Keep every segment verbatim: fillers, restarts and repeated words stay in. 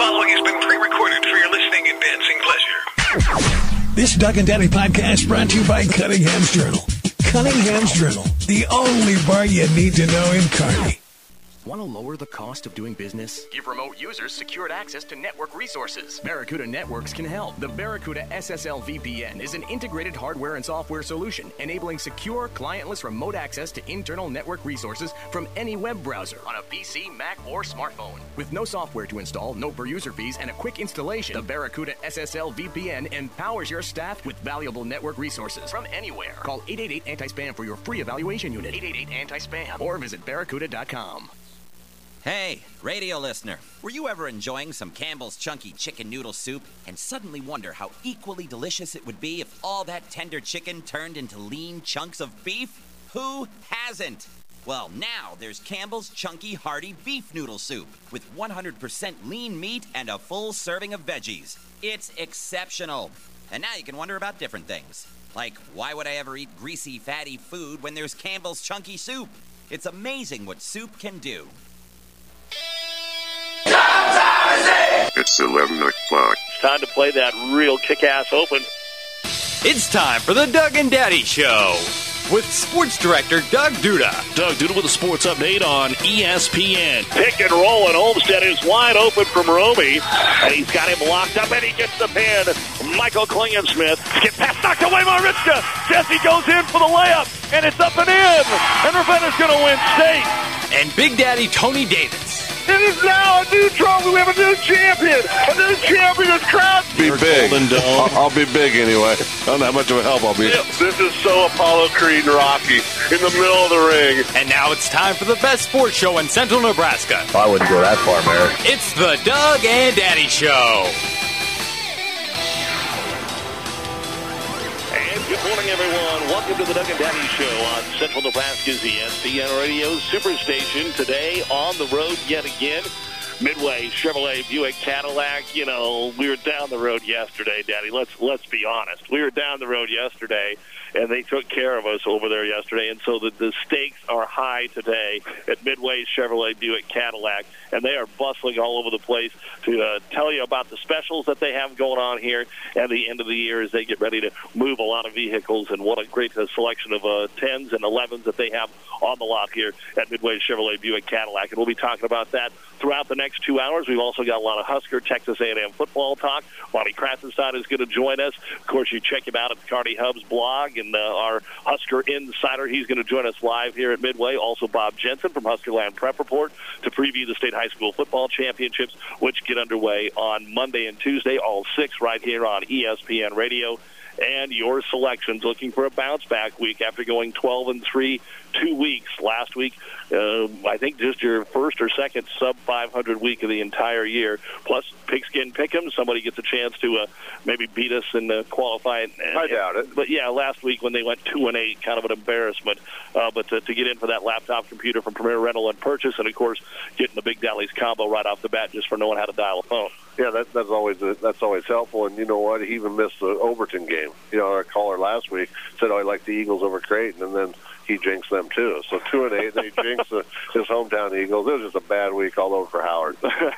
following has been pre-recorded for your listening and dancing pleasure. This Doug and Daddy podcast brought to you by Cunningham's Journal. Cunningham's Journal, the only bar you need to know in Kearney. Want to lower the cost of doing business? Give remote users secured access to network resources. Barracuda Networks can help. The Barracuda S S L V P N is an integrated hardware and software solution enabling secure, clientless remote access to internal network resources from any web browser on a P C, Mac, or smartphone. With no software to install, no per-user fees, and a quick installation, the Barracuda S S L V P N empowers your staff with valuable network resources from anywhere. Call eight eight eight anti spam for your free evaluation unit. eight eight eight anti spam or visit barracuda dot com. Hey, radio listener, were you ever enjoying some Campbell's Chunky Chicken Noodle Soup and suddenly wonder how equally delicious it would be if all that tender chicken turned into lean chunks of beef? Who hasn't? Well, now there's Campbell's Chunky Hearty Beef Noodle Soup with one hundred percent lean meat and a full serving of veggies. It's exceptional. And now you can wonder about different things. Like, why would I ever eat greasy, fatty food when there's Campbell's Chunky Soup? It's amazing what soup can do. It's eleven o'clock. It's time to play that real kick-ass open. It's time for the Doug and Daddy Show with sports director Doug Duda. Doug Duda with a sports update on E S P N. Pick and roll, and Olmstead is wide open from Romy, and he's got him locked up, and he gets the pin. Michael Klingensmith get past, knocked away Mariska. Jesse goes in for the layup, and it's up and in, and Ravenna's going to win state. And Big Daddy Tony Davis. It is now a new trophy. We have a new champion. A new champion is crowned. Be big. I'll, I'll be big anyway. I don't know how much of a help I'll be. This is so Apollo Creed and Rocky in the middle of the ring. And now it's time for the best sports show in Central Nebraska. I wouldn't go that far, Mary. It's the Doug and Daddy Show. Good morning, everyone. Welcome to the Doug and Daddy Show on Central Nebraska's E S P N Radio Superstation. Today on the road yet again. Midway Chevrolet Buick Cadillac. You know, we were down the road yesterday, Daddy. Let's let's be honest. We were down the road yesterday, and they took care of us over there yesterday. And so the, the stakes are high today at Midway Chevrolet Buick Cadillac, and they are bustling all over the place to uh, tell you about the specials that they have going on here at the end of the year as they get ready to move a lot of vehicles. And what a great uh, selection of uh, tens and elevens that they have on the lot here at Midway Chevrolet Buick Cadillac. And we'll be talking about that throughout the next two hours. We've also got a lot of Husker, Texas A and M football talk. Bonnie Krassenstein is going to join us. Of course, you check him out at the Kearney Hubs blog, and uh, our Husker Insider, he's going to join us live here at Midway. Also, Bob Jensen from Huskerland Prep Report to preview the state high school football championships, which get underway on Monday and Tuesday, all six right here on E S P N Radio. And your selections looking for a bounce-back week after going twelve and three two weeks. Last week, uh, I think just your first or second sub five hundred week of the entire year. Plus, Pigskin Pick'em, somebody gets a chance to uh, maybe beat us and uh, qualify. I doubt it. But, yeah, last week when they went two and eight, kind of an embarrassment. Uh, but to, to get in for that laptop computer from Premier Rental and Purchase, and, of course, getting the Big Dally's combo right off the bat just for knowing how to dial a phone. Yeah, that, that's always that's always helpful. And you know what? He even missed the Overton game. You know, our caller last week said, "Oh, I like the Eagles over Creighton," and then he jinxed them too. So two and eight, then he jinxed the, his hometown Eagles. It was just a bad week all over for Howard.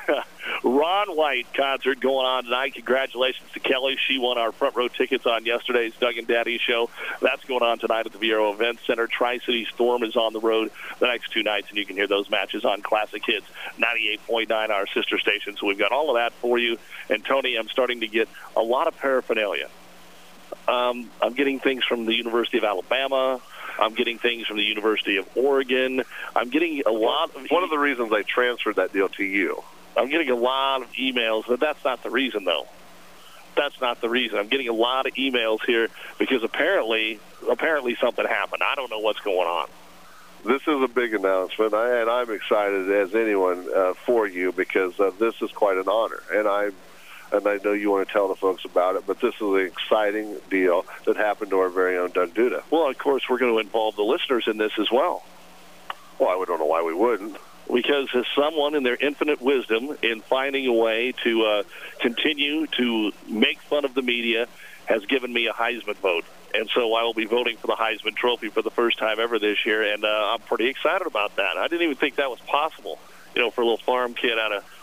Ron White concert going on tonight. Congratulations to Kelly. She won our front row tickets on yesterday's Doug and Daddy show. That's going on tonight at the Viero Event Center. Tri-City Storm is on the road the next two nights, and you can hear those matches on Classic Hits ninety-eight point nine, our sister station. So we've got all of that for you. And, Tony, I'm starting to get a lot of paraphernalia. Um, I'm getting things from the University of Alabama. I'm getting things from the University of Oregon. I'm getting a lot of... One of the reasons I transferred that deal to you. I'm getting a lot of emails, but that's not the reason, though. That's not the reason. I'm getting a lot of emails here because apparently apparently something happened. I don't know what's going on. This is a big announcement, and I'm excited as anyone uh, for you because uh, this is quite an honor. And I and I know you want to tell the folks about it, but this is an exciting deal that happened to our very own Doug Duda. Well, of course, we're going to involve the listeners in this as well. Well, I don't know why we wouldn't. Because as someone in their infinite wisdom in finding a way to uh, continue to make fun of the media has given me a Heisman vote. And so I will be voting for the Heisman Trophy for the first time ever this year, and uh, I'm pretty excited about that. I didn't even think that was possible, you know, for a little farm kid out of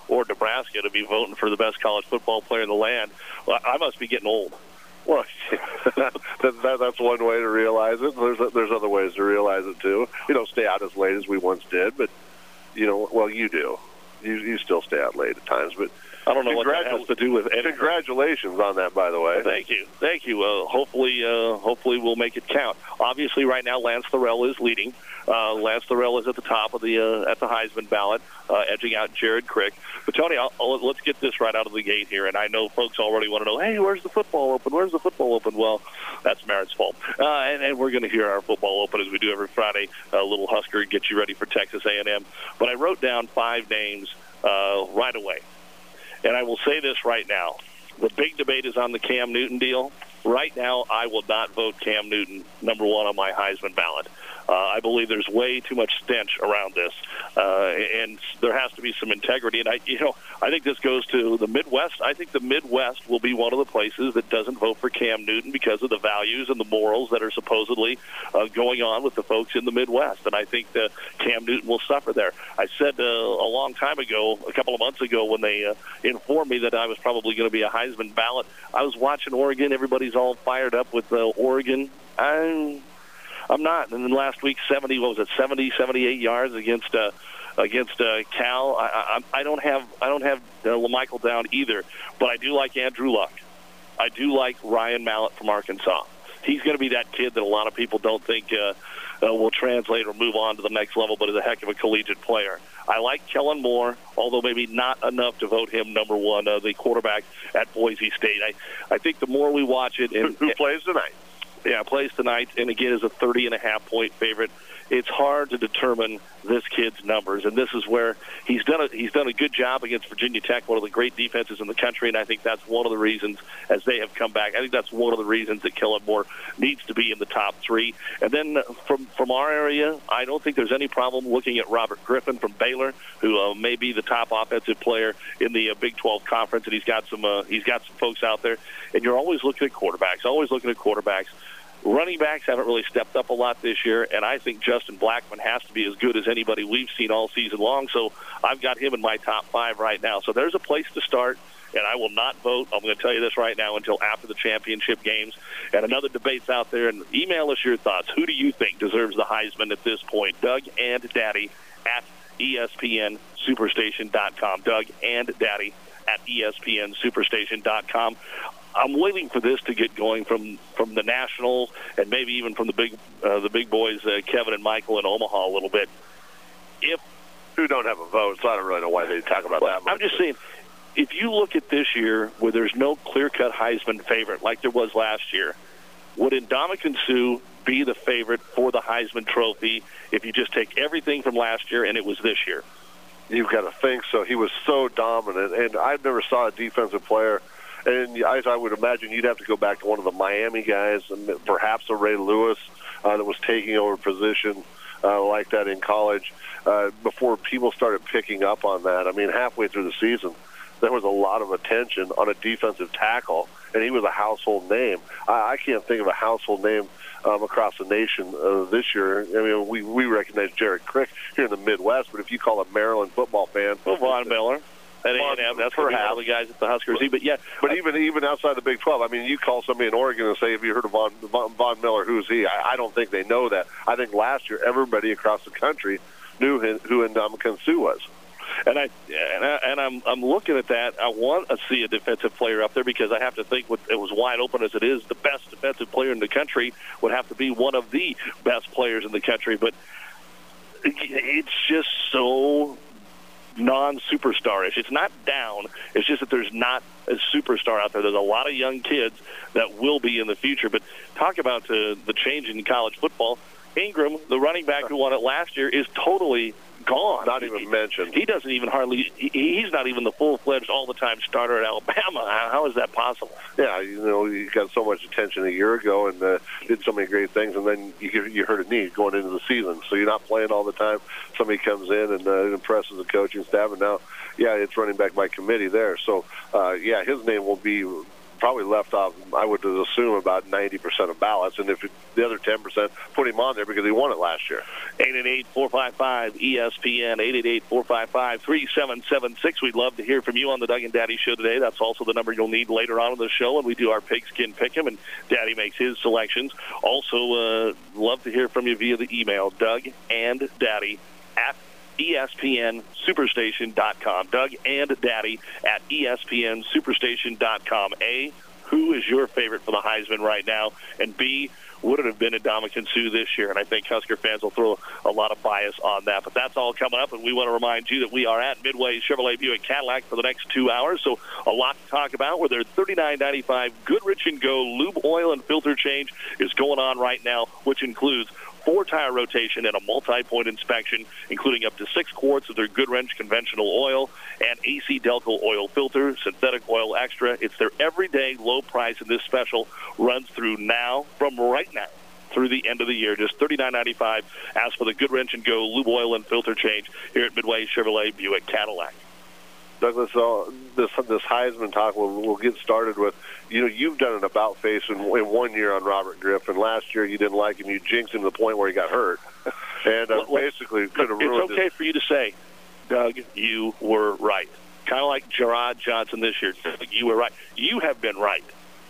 or Nebraska to be voting for the best college football player in the land. Well, I must be getting old. Well, that, that, that's one way to realize it. There's there's other ways to realize it too. You don't stay out as late as we once did, but you know, well, you do. You you still stay out late at times, but I don't know what that has to do with anything. Congratulations on that, by the way. Thank you, thank you. Uh, hopefully, uh, hopefully we'll make it count. Obviously, right now Lance Thorell is leading. Uh, Lance Thorell is at the top of the uh, at the Heisman ballot, uh, edging out Jared Crick. But Tony, I'll, I'll, let's get this right out of the gate here. And I know folks already want to know, hey, where's the football open? Where's the football open? Well, that's Merritt's fault. Uh, and, and we're going to hear our football open as we do every Friday. A little Husker get you ready for Texas A and M. But I wrote down five names uh, right away. And I will say this right now. The big debate is on the Cam Newton deal. Right now, I will not vote Cam Newton number one on my Heisman ballot. Uh, I believe there's way too much stench around this, uh, and there has to be some integrity. And I, you know, I think this goes to the Midwest. I think the Midwest will be one of the places that doesn't vote for Cam Newton because of the values and the morals that are supposedly uh, going on with the folks in the Midwest. And I think that Cam Newton will suffer there. I said uh, a long time ago, a couple of months ago, when they uh, informed me that I was probably going to be a Heisman ballot, I was watching Oregon. Everybody's all fired up with uh, Oregon. I'm I'm not. And then last week, seventy, what was it, seventy, seventy-eight yards against uh, against uh, Cal. I, I, I don't have I don't have uh, LaMichael down either, but I do like Andrew Luck. I do like Ryan Mallett from Arkansas. He's going to be that kid that a lot of people don't think uh, uh, will translate or move on to the next level, but is a heck of a collegiate player. I like Kellen Moore, although maybe not enough to vote him number one, uh, the quarterback at Boise State. I, I think the more we watch it, and who, who plays tonight? Yeah, plays tonight, and again is a thirty and a half point favorite. It's hard to determine this kid's numbers, and this is where he's done a, he's done a good job against Virginia Tech, one of the great defenses in the country, and I think that's one of the reasons as they have come back. I think that's one of the reasons that Kellen Moore needs to be in the top three. And then from from our area, I don't think there's any problem looking at Robert Griffin from Baylor, who uh, may be the top offensive player in the uh, Big twelve Conference, and he's got some uh, he's got some folks out there. And you're always looking at quarterbacks, always looking at quarterbacks. Running backs haven't really stepped up a lot this year, and I think Justin Blackmon has to be as good as anybody we've seen all season long, so I've got him in my top five right now. So there's a place to start, and I will not vote, I'm going to tell you this right now, until after the championship games. And another debate's out there, and email us your thoughts. Who do you think deserves the Heisman at this point? Doug and Daddy at E S P N Superstation dot com. Doug and Daddy at E S P N Superstation dot com. I'm waiting for this to get going from, from the Nationals and maybe even from the big uh, the big boys, uh, Kevin and Michael in Omaha a little bit. If who don't have a vote, so I don't really know why they talk about well, that. I'm just saying, if you look at this year where there's no clear-cut Heisman favorite like there was last year, would Ndamukong Suh be the favorite for the Heisman Trophy if you just take everything from last year and it was this year? You've got to think so. He was so dominant, and I've never saw a defensive player. And as I would imagine, you'd have to go back to one of the Miami guys, and perhaps a Ray Lewis uh, that was taking over position uh, like that in college uh, before people started picking up on that. I mean, halfway through the season, there was a lot of attention on a defensive tackle, and he was a household name. I, I can't think of a household name um, across the nation uh, this year. I mean, we, we recognize Jared Crick here in the Midwest, but if you call a Maryland football fan, well, Von Miller. At A and M, that's perhaps one of the guys at the Huskers. But yeah, but even even outside the Big twelve, I mean, you call somebody in Oregon and say, "Have you heard of Von Von, Von Miller? Who's he?" I, I don't think they know that. I think last year everybody across the country knew him, who Ndamukong Suh was. And I and, I, and I'm I'm looking at that. I want to see a defensive player up there because I have to think with it was wide open as it is, the best defensive player in the country would have to be one of the best players in the country. But it's just so non-superstar-ish. It's not down. It's just that there's not a superstar out there. There's a lot of young kids that will be in the future. But talk about uh, the change in college football. Ingram, the running back who won it last year, is totally gone. Not even he, mentioned. He doesn't even hardly, he, he's not even the full-fledged all-the-time starter at Alabama. How, how is that possible? Yeah, you know, he got so much attention a year ago and uh, did so many great things, and then you, you hurt a knee going into the season. So you're not playing all the time. Somebody comes in and uh, impresses the coaching staff, and now, yeah, it's running back by committee there. So, uh, yeah, his name will be probably left off, I would assume, about ninety percent of ballots. And if it, the other ten percent put him on there because he won it last year. eight eight eight, four five five, E S P N, eight eight eight, four five five, three seven seven six. We'd love to hear from you on the Doug and Daddy Show today. That's also the number you'll need later on in the show when we do our pigskin pick'em and Daddy makes his selections. Also, uh, love to hear from you via the email, Doug and Daddy at E S P N Superstation dot com. Doug and Daddy at E S P N Superstation dot com. A, who is your favorite for the Heisman right now? And B, would it have been Ndamukong Suh this year? And I think Husker fans will throw a lot of bias on that. But that's all coming up, and we want to remind you that we are at Midway Chevrolet Buick Cadillac for the next two hours. So a lot to talk about where their thirty-nine ninety-five Goodrich and Go lube oil and filter change is going on right now, which includes four tire rotation and a multi-point inspection, including up to six quarts of their Goodwrench conventional oil and A C Delco oil filter, synthetic oil extra. It's their everyday low price, and this special runs through now, from right now through the end of the year. Just thirty-nine ninety-five. As for the Goodwrench and Go lube oil and filter change here at Midway Chevrolet Buick Cadillac. Douglas, uh, this this Heisman talk we'll, we'll get started with. You know, you've done an about face in, in one year on Robert Griffin. Last year you didn't like him. You jinxed him to the point where he got hurt, and uh, well, basically could have ruined. It's okay his... for you to say, Doug, you were right. Kind of like Gerard Johnson this year. Doug, you were right. You have been right.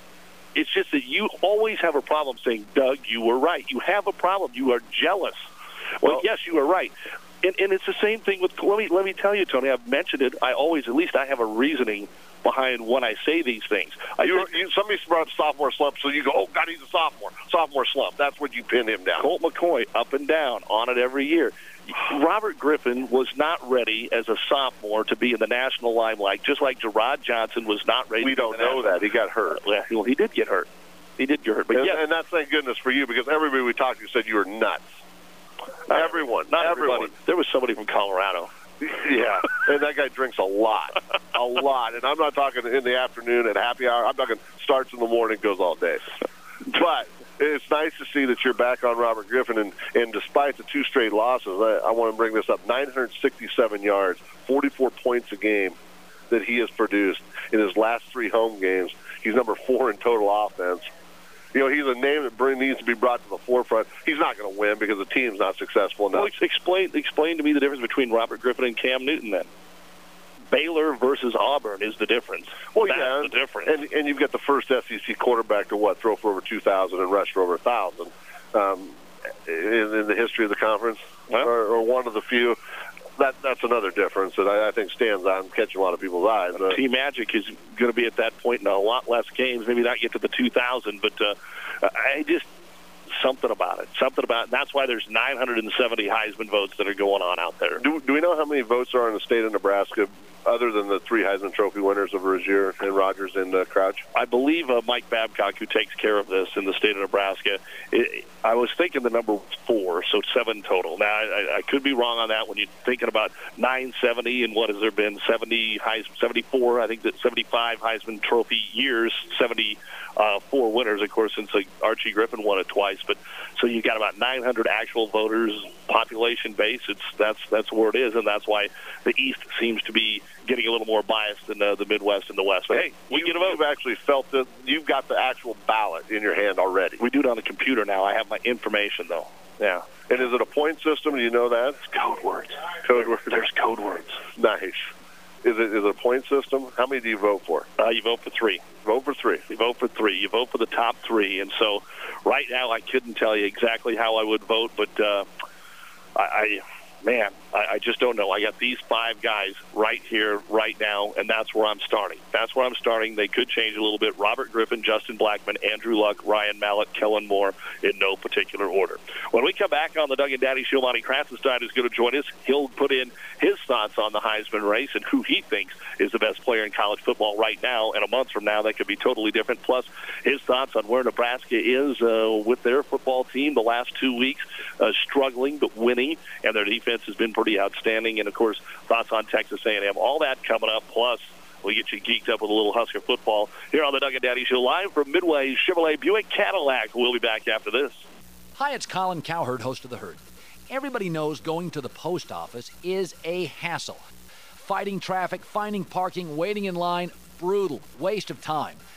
It's just that you always have a problem saying, Doug, you were right. You have a problem. You are jealous. Well, well yes, you are right. And, and it's the same thing with, let me, let me tell you, Tony, I've mentioned it. I always, at least I have a reasoning behind when I say these things. I you, you, somebody brought up sophomore slump, so you go, oh, God, he's a sophomore. Sophomore slump. That's what you pin him down. Colt McCoy, up and down, on it every year. Robert Griffin was not ready as a sophomore to be in the national limelight, just like Gerard Johnson was not ready. We don't know that. He got hurt. Well, he did get hurt. He did get hurt. But and, yes. and that's thank goodness for you, because everybody we talked to said you were nuts. Not everyone. Not everyone. Everybody. There was somebody from Colorado. Yeah, and that guy drinks a lot, a lot. And I'm not talking in the afternoon at happy hour. I'm talking starts in the morning, goes all day. But it's nice to see that you're back on Robert Griffin. And, and despite the two straight losses, I, I want to bring this up, nine hundred sixty-seven yards, forty-four points a game that he has produced in his last three home games. He's number four in total offense. You know, he's a name that bring, needs to be brought to the forefront. He's not going to win because the team's not successful enough. Well, explain, explain to me the difference between Robert Griffin and Cam Newton, then. Baylor versus Auburn is the difference. Well, That's yeah, the difference. And, and you've got the first S E C quarterback to, what, throw for over two thousand and rush for over one thousand um, in, in the history of the conference, well, or, or one of the few. That That's another difference that I, I think stands out and catches a lot of people's eyes. Uh, Team Magic is going to be at that point in a lot less games, maybe not get to the two thousand, but uh, I just something about it, something about it. That's why there's nine hundred seventy Heisman votes that are going on out there. Do, do we know how many votes are in the state of Nebraska, other than the three Heisman Trophy winners of Rozier and Rogers and uh, Crouch? I believe uh, Mike Babcock, who takes care of this in the state of Nebraska, it, I was thinking the number was four, so seven total. Now, I, I could be wrong on that when you're thinking about nine seventy and what has there been, seventy, seventy-four, I think that seventy-five Heisman Trophy years, seventy-four winners, of course, since like, Archie Griffin won it twice. But so you got about nine hundred actual voters, population base. It's that's that's where it is, and that's why the East seems to be getting a little more biased than uh, the Midwest and the West. But hey, we you, get a vote. You've actually felt that you've got the actual ballot in your hand already. We do it on the computer now. I have my information though. Yeah. And is it a point system? Do you know that? It's code words. Code words. There's code words. Nice. Is it is it a point system? How many do you vote for? Uh, you vote for three. Vote for three. You vote for three. You vote for the top three. And so right now I couldn't tell you exactly how I would vote, but uh, I, I, man, I, I just don't know. I got these five guys right here, right now, and that's where I'm starting. That's where I'm starting. They could change a little bit. Robert Griffin, Justin Blackman, Andrew Luck, Ryan Mallett, Kellen Moore, in no particular order. When we come back on the Doug and Daddy Show, Monty Kratzenstein is going to join us. He'll put in his thoughts on the Heisman race and who he thinks is the best player in college football right now. And a month from now, that could be totally different. Plus, his thoughts on where Nebraska is uh, with their football team the last two weeks, uh, struggling but winning, and their defense has been pretty outstanding. And, of course, thoughts on Texas A and M. All that coming up. Plus, we'll get you geeked up with a little Husker football here on the Doug and Daddy Show, live from Midway Chevrolet Buick Cadillac. We'll be back after this. Hi, it's Colin Cowherd, host of The Herd. Everybody knows going to the post office is a hassle. Fighting traffic, finding parking, waiting in line, brutal, waste of time.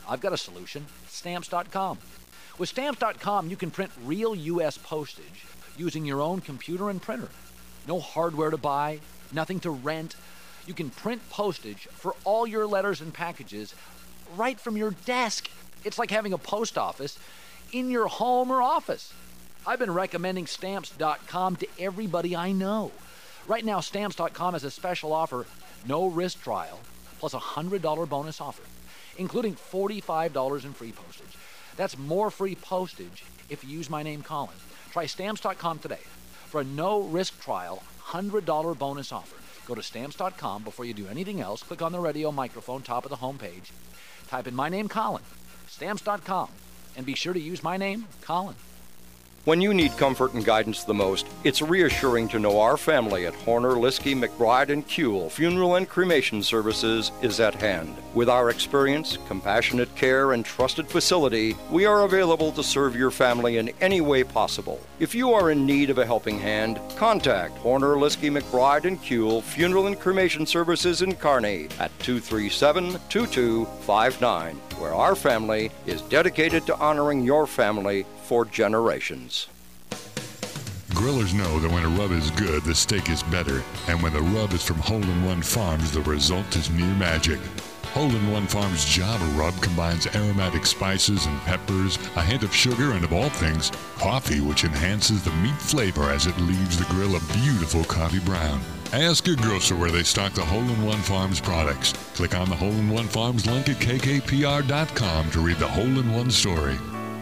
I've got a solution, Stamps dot com. With Stamps dot com, you can print real U S postage using your own computer and printer. No hardware to buy, nothing to rent. You can print postage for all your letters and packages right from your desk. It's like having a post office in your home or office. I've been recommending Stamps dot com to everybody I know. Right now, Stamps dot com has a special offer, no risk trial, plus a one hundred dollars bonus offer, including forty-five dollars in free postage. That's more free postage if you use my name, Colin. Try Stamps dot com today for a no-risk trial, one hundred dollars bonus offer. Go to Stamps dot com before you do anything else. Click on the radio microphone, top of the homepage. Type in my name, Colin, Stamps dot com, and be sure to use my name, Colin. When you need comfort and guidance the most, it's reassuring to know our family at Horner, Liskey, McBride, and Kuehl Funeral and Cremation Services is at hand. With our experience, compassionate care, and trusted facility, we are available to serve your family in any way possible. If you are in need of a helping hand, contact Horner, Liskey, McBride, and Kuehl Funeral and Cremation Services in Kearney at two three seven, two two five nine, where our family is dedicated to honoring your family for generations. Grillers know that when a rub is good, the steak is better. And when the rub is from Hole in One Farms, the result is near magic. Hole in One Farms Java Rub combines aromatic spices and peppers, a hint of sugar, and of all things, coffee, which enhances the meat flavor as it leaves the grill a beautiful coffee brown. Ask your grocer where they stock the Hole in One Farms products. Click on the Hole in One Farms link at K K P R dot com to read the Hole in One story.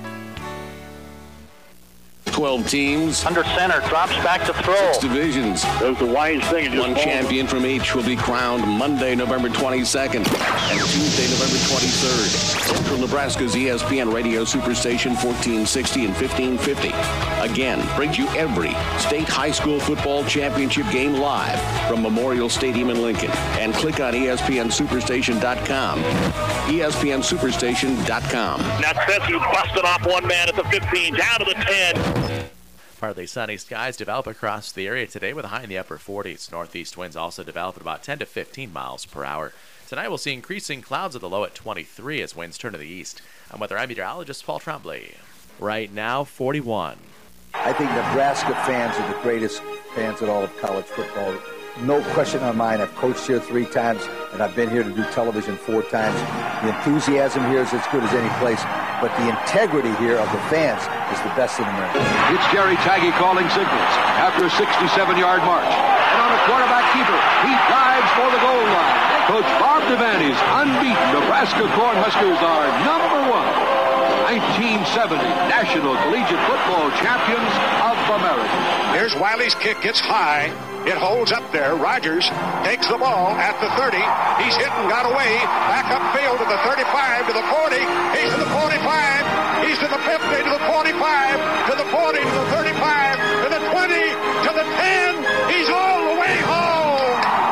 twelve teams. Under center, drops back to throw. Six divisions. That was the wise thing. One champion from each will be crowned Monday, November twenty-second and Tuesday, November twenty-third. Central Nebraska's E S P N Radio Superstation fourteen sixty and fifteen fifty. Again, brings you every state high school football championship game live from Memorial Stadium in Lincoln. And click on E S P N Superstation dot com. E S P N Superstation dot com. Now Stetson busted off one man at the fifteen, down to the ten. Partly sunny skies develop across the area today with a high in the upper forties. Northeast winds also develop at about ten to fifteen miles per hour. Tonight we'll see increasing clouds with a low at twenty-three as winds turn to the east. I'm weather meteorologist Paul Trombley. Right now, forty-one. I think Nebraska fans are the greatest fans in all of college football. No question on mine. I've coached here three times, and I've been here to do television four times. The enthusiasm here is as good as any place, but the integrity here of the fans is the best in America. It's Jerry Taggy calling signals after a sixty-seven-yard march. And on a quarterback keeper, he dives for the goal line. Coach Bob Devaney's unbeaten Nebraska Cornhuskers are number one. nineteen seventy National Collegiate Football Champions of America. Here's Wiley's kick, gets high. It holds up there. Rogers takes the ball at the thirty. He's hit and got away. Back upfield to the thirty-five, to the forty. He's to the forty-five. He's to the fifty, to the forty-five, to the forty, to the thirty-five, to the twenty, to the ten. He's all the way home.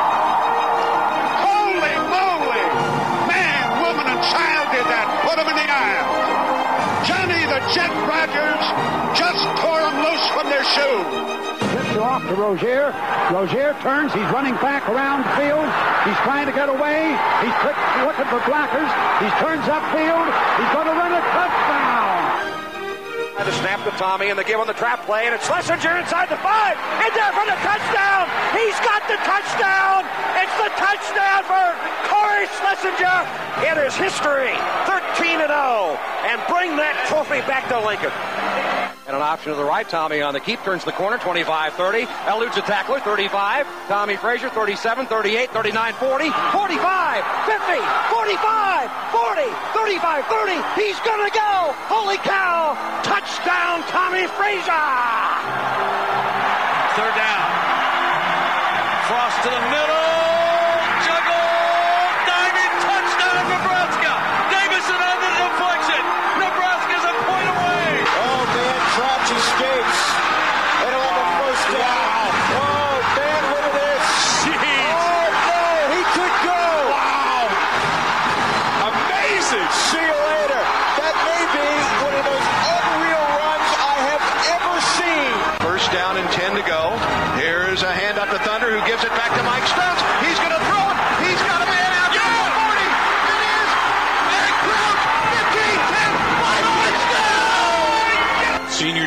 Holy moly. Man, woman, and child did that. Put him in the aisle. Johnny the Jet Rogers just tore them loose from their shoe. Off to Rozier. Rozier turns. He's running back around the field. He's trying to get away. He's quick, looking for blockers. He turns upfield. He's going to run a touchdown. The snap to Tommy and the give on the trap play, and it's Schlesinger inside the five. And there for the touchdown. He's got the touchdown. It's the touchdown for Corey Schlesinger. It is history. thirteen and oh. And bring that trophy back to Lincoln. And an option to the right. Tommy on the keep, turns the corner, twenty-five thirty. Eludes a tackler, thirty-five. Tommy Frazier, thirty-seven, thirty-eight, thirty-nine, forty. forty-five, fifty, forty-five, forty, thirty-five, thirty. He's going to go. Holy cow. Touchdown, Tommy Frazier. Third down. Frost to the middle. Juggle. Diving touchdown, Nebraska. Davison on the deflection. Nebraska's a point away. Oh, man, Trout escapes. And on the first down. Oh, man, look at this. Jeez. Oh, no, he could go. Wow. Amazing. See you later. That may be one of those unreal runs I have ever seen. First down and ten to go. Here's a handoff to Thunder, who gives it back to Mike Stokes. He's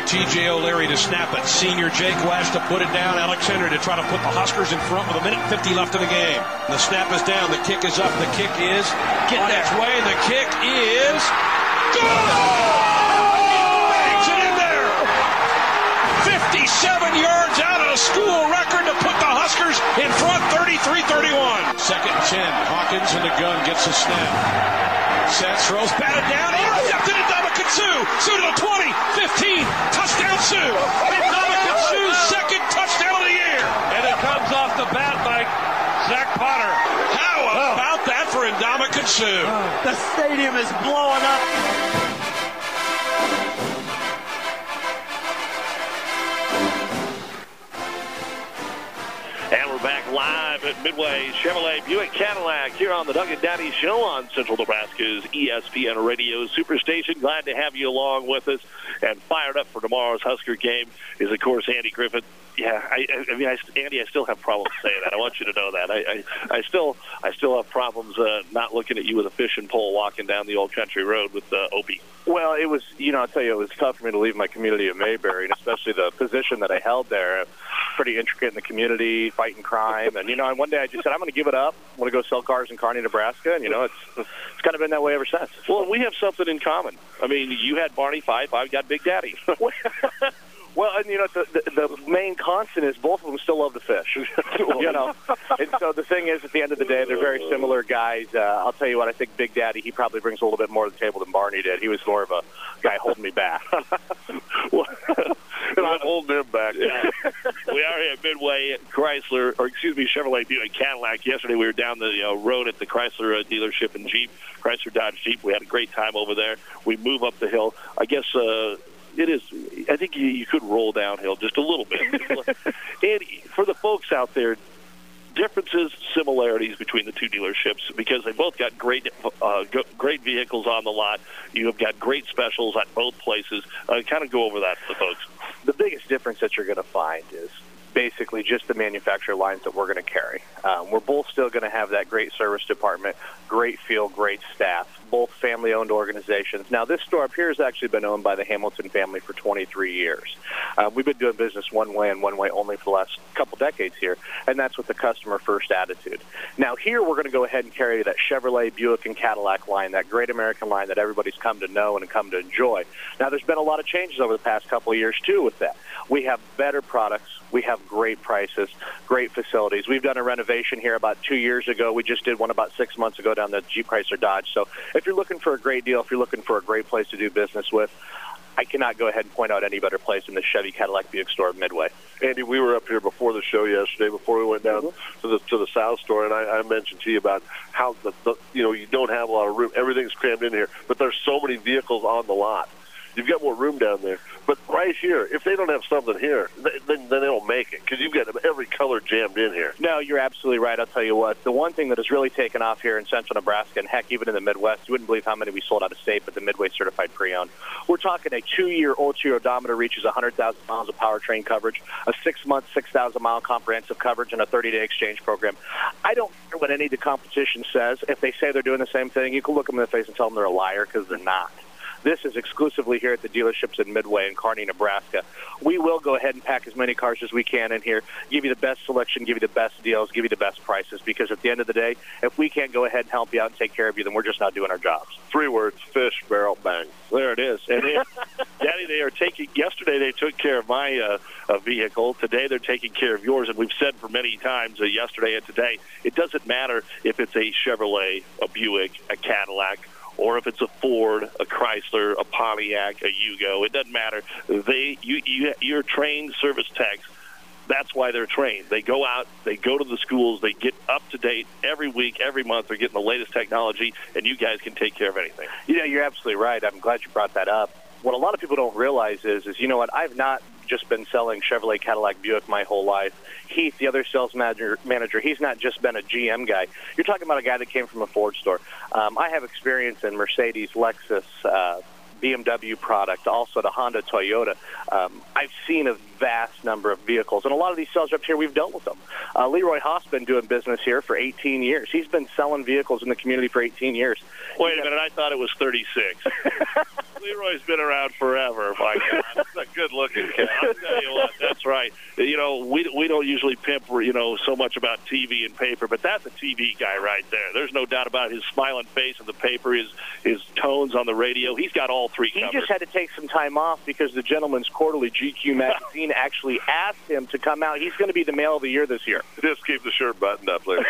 T J O'Leary to snap it. Senior Jake West to put it down. Alex Henry to try to put the Huskers in front with a minute fifty left in the game. The snap is down. The kick is up. The kick is Get on there. its way. The kick is good! Bangs it in there. fifty-seven yards out of school record to put the Huskers in front thirty-three thirty-one. Second and ten. Hawkins in the gun gets a snap. Sets, throws, batted down, intercepted Ndamukong Suh. Suh to the twenty, fifteen, touchdown Suh. Ndamukong Suh's second touchdown of the year. And it comes off the bat by Zach Potter. How about that for Ndamukong Suh? The stadium is blowing up. And we're back live at Midway Chevrolet Buick Cadillac here on the Doug and Daddy Show on Central Nebraska's E S P N Radio Superstation. Glad to have you along with us. And fired up for tomorrow's Husker game is, of course, Andy Griffith. Yeah, I, I mean, I, Andy, I still have problems saying that. I want you to know that. I, I, I still, I still have problems uh, not looking at you with a fishing pole walking down the old country road with uh, Opie. Well, it was, you know, I'll tell you, it was tough for me to leave my community of Mayberry, and especially the position that I held there. Pretty intricate in the community, fighting crime, and you know, and one day I just said, I'm going to give it up. I want to go sell cars in Kearney, Nebraska, and you know, it's it's kind of been that way ever since. Well, we have something in common. I mean, you had Barney Fife, I've got Big Daddy. Well, and you know, the, the, the main constant is both of them still love to fish. You know, and so the thing is, at the end of the day, they're very similar guys. Uh, I'll tell you what, I think Big Daddy, he probably brings a little bit more to the table than Barney did. He was more of a guy holding me back. Well, and I'm holding him back. Yeah. We are here at Midway Chrysler, or excuse me, Chevrolet Buick Cadillac. Yesterday we were down the you know, road at the Chrysler uh, dealership in Jeep, Chrysler Dodge Jeep. We had a great time over there. We move up the hill. I guess uh, it is, I think you, you could roll downhill just a little bit. And for the folks out there, differences, similarities between the two dealerships, because they both got great uh, go, great vehicles on the lot. You have got great specials at both places. Uh, kind of go over that for the folks. The biggest difference that you're going to find is basically just the manufacturer lines that we're going to carry. Um, we're both still going to have that great service department, great field, great staff, both family-owned organizations. Now, this store up here has actually been owned by the Hamilton family for twenty-three years. Uh, we've been doing business one way and one way only for the last couple decades here, and that's with the customer-first attitude. Now, here we're going to go ahead and carry that Chevrolet, Buick, and Cadillac line, that great American line that everybody's come to know and come to enjoy. Now, there's been a lot of changes over the past couple of years, too, with that. We have better products. We have great prices, great facilities. We've done a renovation here about two years ago. We just did one about six months ago down the Jeep Chrysler Dodge. So if you're looking for a great deal, if you're looking for a great place to do business with, I cannot go ahead and point out any better place than the Chevy Cadillac Buick store at Midway. Andy, we were up here before the show yesterday, before we went down mm-hmm. to the to the South store, and I, I mentioned to you about how the, the you know you don't have a lot of room. Everything's crammed in here, but there's so many vehicles on the lot. You've got more room down there. But right here, if they don't have something here, then, then they don't make it, because you've got every color jammed in here. No, you're absolutely right. I'll tell you what. The one thing that has really taken off here in central Nebraska, and heck, even in the Midwest, you wouldn't believe how many we sold out of state with the Midway Certified Pre-Owned. We're talking a two-year Ultra odometer reaches one hundred thousand miles of powertrain coverage, a six-month, six thousand mile comprehensive coverage, and a thirty-day exchange program. I don't care what any of the competition says. If they say they're doing the same thing, you can look them in the face and tell them they're a liar, because they're not. This is exclusively here at the dealerships in Midway in Kearney, Nebraska. We will go ahead and pack as many cars as we can in here, give you the best selection, give you the best deals, give you the best prices, because at the end of the day, if we can't go ahead and help you out and take care of you, then we're just not doing our jobs. Three words: fish, barrel, bang. There it is. And they, Daddy, they are taking, yesterday they took care of my uh, uh, vehicle. Today they're taking care of yours. And we've said for many times, uh, yesterday and today, it doesn't matter if it's a Chevrolet, a Buick, a Cadillac, or if it's a Ford, a Chrysler, a Pontiac, a Yugo. It doesn't matter. They, you, you, you're trained service techs. That's why they're trained. They go out, they go to the schools, they get up to date every week, every month. They're getting the latest technology, and you guys can take care of anything. You know, you're absolutely right. I'm glad you brought that up. What a lot of people don't realize is, is you know what, I've not just been selling Chevrolet, Cadillac, Buick my whole life. Heath, the other sales manager, manager, he's not just been a G M guy. You're talking about a guy that came from a Ford store. Um, I have experience in Mercedes, Lexus, uh, B M W product, also the Honda, Toyota. Um, I've seen a vast number of vehicles, and a lot of these sales reps here, we've dealt with them. Uh, Leroy Haas been doing business here for eighteen years. He's been selling vehicles in the community for eighteen years. Wait a minute, I thought it was thirty-six. Leroy's been around forever. My God, that's a good-looking cat. I'll tell you what, that's right. You know, we we don't usually pimp, you know, so much about T V and paper, but that's a T V guy right there. There's no doubt about his smiling face on the paper, his his tones on the radio. He's got all three He covered. just had to take some time off because the Gentleman's Quarterly G Q magazine actually asked him to come out. He's going to be the Male of the Year this year. Just keep the shirt buttoned up, Larry.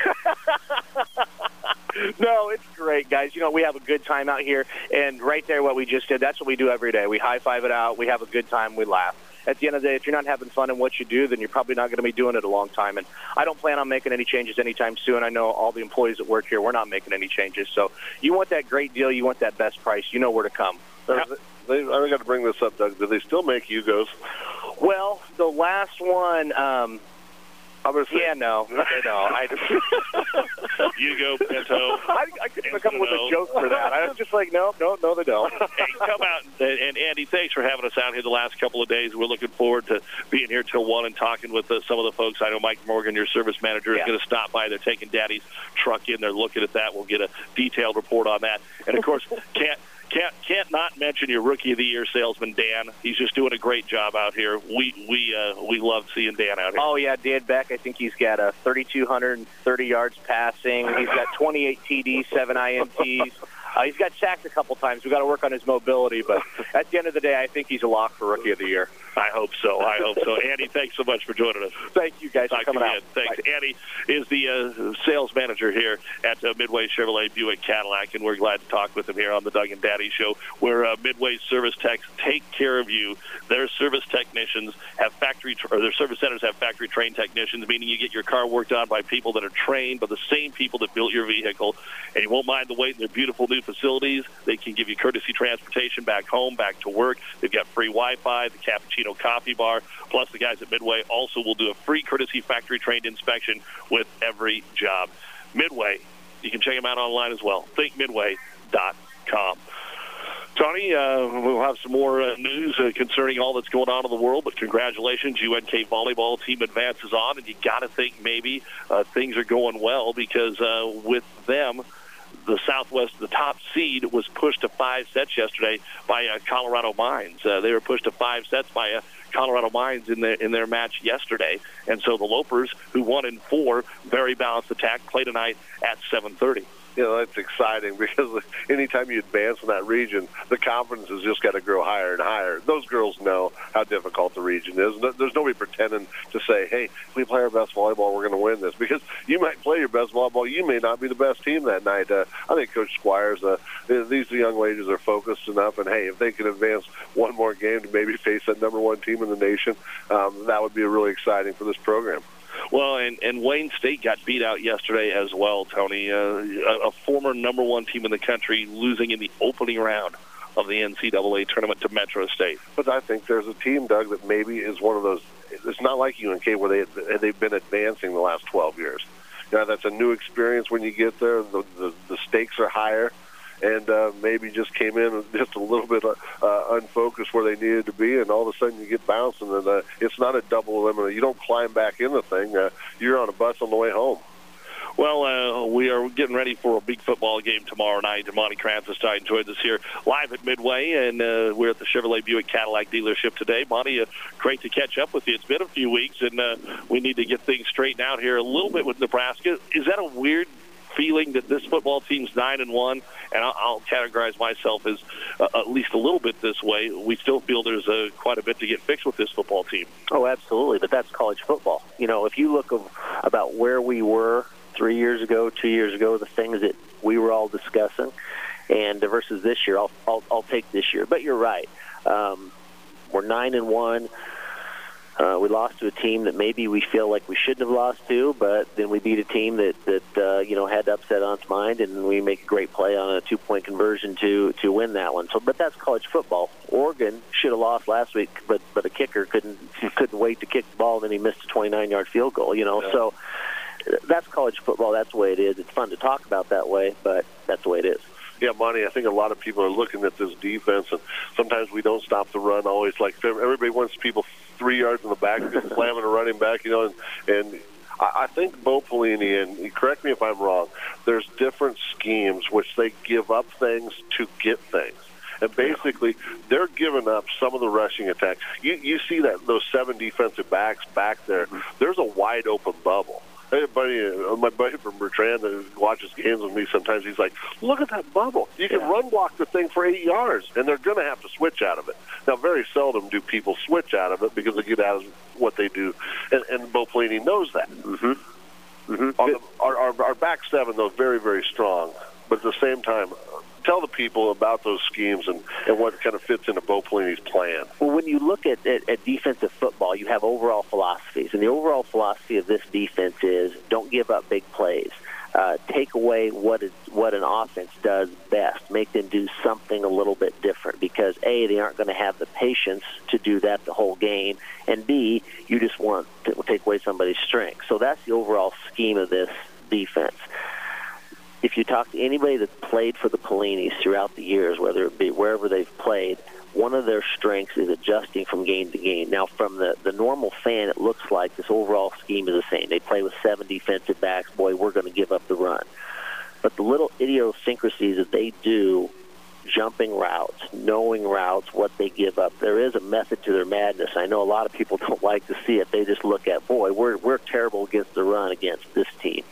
No, it's great, guys. You know, we have a good time out here, and right there what we just did, that's what we do every day. We high-five it out. We have a good time. We laugh. At the end of the day, if you're not having fun in what you do, then you're probably not going to be doing it a long time. And I don't plan on making any changes anytime soon. I know all the employees that work here, we're not making any changes. So you want that great deal, you want that best price, you know where to come. They, they, I got to bring this up, Doug. Do they still make Yugos? Well, the last one... Um, yeah, no. no I just, Yugo, Pinto. I, I couldn't even come up with a joke for that. I was just like, no, no, no, they don't. Hey, come out. And, and Andy, thanks for having us out here the last couple of days. We're looking forward to being here till one and talking with uh, some of the folks. I know Mike Morgan, your service manager, is Yeah. going to stop by. They're taking Daddy's truck in. They're looking at that. We'll get a detailed report on that. And, of course, can't Can't can't not mention your Rookie of the Year salesman, Dan. He's just doing a great job out here. We we uh, we love seeing Dan out here. Oh, yeah, Dan Beck. I think he's got uh, three thousand two hundred thirty yards passing. He's got twenty-eight T Ds, seven I N Ts. Uh, he's got sacked a couple times. We've got to work on his mobility, but at the end of the day, I think he's a lock for Rookie of the Year. I hope so. I hope so. Andy, thanks so much for joining us. Thank you, guys, for Talk coming to you out. again. Thanks. Bye. Andy is the uh, sales manager here at uh, Midway Chevrolet Buick Cadillac, and we're glad to talk with him here on the Doug and Daddy Show, where uh, Midway service techs take care of you. Their service technicians have factory, tra- or their service centers have factory-trained technicians, meaning you get your car worked on by people that are trained by the same people that built your vehicle, and you won't mind the wait in their beautiful new facilities. They can give you courtesy transportation back home, back to work. They've got free Wi-Fi, the Cappuccino Coffee Bar, plus the guys at Midway also will do a free courtesy factory-trained inspection with every job. Midway, you can check them out online as well, think midway dot com. Tony, uh, we'll have some more uh, news uh, concerning all that's going on in the world, but congratulations, U N K volleyball team advances on, and you got to think maybe uh, things are going well because uh, with them, the Southwest, the top seed, was pushed to five sets yesterday by uh, Colorado Mines. Uh, they were pushed to five sets by uh, Colorado Mines in their in their match yesterday, and so the Lopers, who won in four, very balanced attack, play tonight at seven thirty. You know, that's exciting because anytime you advance in that region, the confidence has just got to grow higher and higher. Those girls know how difficult the region is. There's nobody pretending to say, hey, if we play our best volleyball, we're going to win this. Because you might play your best volleyball, you may not be the best team that night. Uh, I think Coach Squires, uh, these young ladies are focused enough, and, hey, if they can advance one more game to maybe face that number one team in the nation, um, that would be really exciting for this program. Well, and, and Wayne State got beat out yesterday as well, Tony. Uh, a, a former number one team in the country losing in the opening round of the N C double A tournament to Metro State. But I think there's a team, Doug, that maybe is one of those. It's not like U N K where they, they've been advancing the last twelve years. You know, that's a new experience when you get there. The, the, the stakes are higher. And uh, maybe just came in just a little bit uh, unfocused where they needed to be, and all of a sudden you get bouncing, and uh, it's not a double eliminator. You don't climb back in the thing. Uh, you're on a bus on the way home. Well, uh, we are getting ready for a big football game tomorrow night. And Monty Kranzenstein joins us here live at Midway, and uh, we're at the Chevrolet Buick Cadillac dealership today. Monty, uh, great to catch up with you. It's been a few weeks, and uh, we need to get things straightened out here a little bit with Nebraska. Is that a weird feeling that this football team's nine and one, and I'll, I'll categorize myself as uh, at least a little bit this way? We still feel there's uh, quite a bit to get fixed with this football team. Oh, absolutely, but that's college football. You know, if you look of, about where we were three years ago, two years ago, the things that we were all discussing, and versus this year, I'll I'll, I'll take this year. But you're right, um, we're nine and one. Uh, we lost to a team that maybe we feel like we shouldn't have lost to, but then we beat a team that, that uh, you know, had to upset On's mind, and we make a great play on a two-point conversion to, to win that one. So, but that's college football. Oregon should have lost last week, but but a kicker couldn't couldn't wait to kick the ball, and then he missed a twenty-nine-yard field goal. You know, yeah. So that's college football. That's the way it is. It's fun to talk about that way, but that's the way it is. Yeah, Monty, I think a lot of people are looking at this defense, and sometimes we don't stop the run always. Like everybody wants people three yards in the back, slamming a running back, you know, and, and I think Bo Pelini, and correct me if I'm wrong, there's different schemes which they give up things to get things. And basically, they're giving up some of the rushing attack. You you see that those seven defensive backs back there. There's a wide open bubble. Hey, buddy, uh, my buddy from Bertrand that watches games with me sometimes, he's like, look at that bubble. You can yeah. run block the thing for eight yards, and they're going to have to switch out of it. Now, very seldom do people switch out of it because they get out of what they do, and, and Bo Pelini knows that. Mm-hmm. Mm-hmm. On the, our, our, our back seven, though, very, very strong, but at the same time, tell the people about those schemes and, and what kind of fits into Bo Pelini's plan. Well, when you look at, at, at defensive football, you have overall philosophies. And the overall philosophy of this defense is don't give up big plays. Uh, take away what is, what an offense does best. Make them do something a little bit different because, A, they aren't going to have the patience to do that the whole game, and, B, you just want to take away somebody's strength. So that's the overall scheme of this defense. If you talk to anybody that's played for the Pelinis throughout the years, whether it be wherever they've played, one of their strengths is adjusting from game to game. Now, from the, the normal fan, it looks like this overall scheme is the same. They play with seven defensive backs. Boy, we're going to give up the run. But the little idiosyncrasies that they do, jumping routes, knowing routes, what they give up, there is a method to their madness. I know a lot of people don't like to see it. They just look at, boy, we're we're terrible against the run against this team.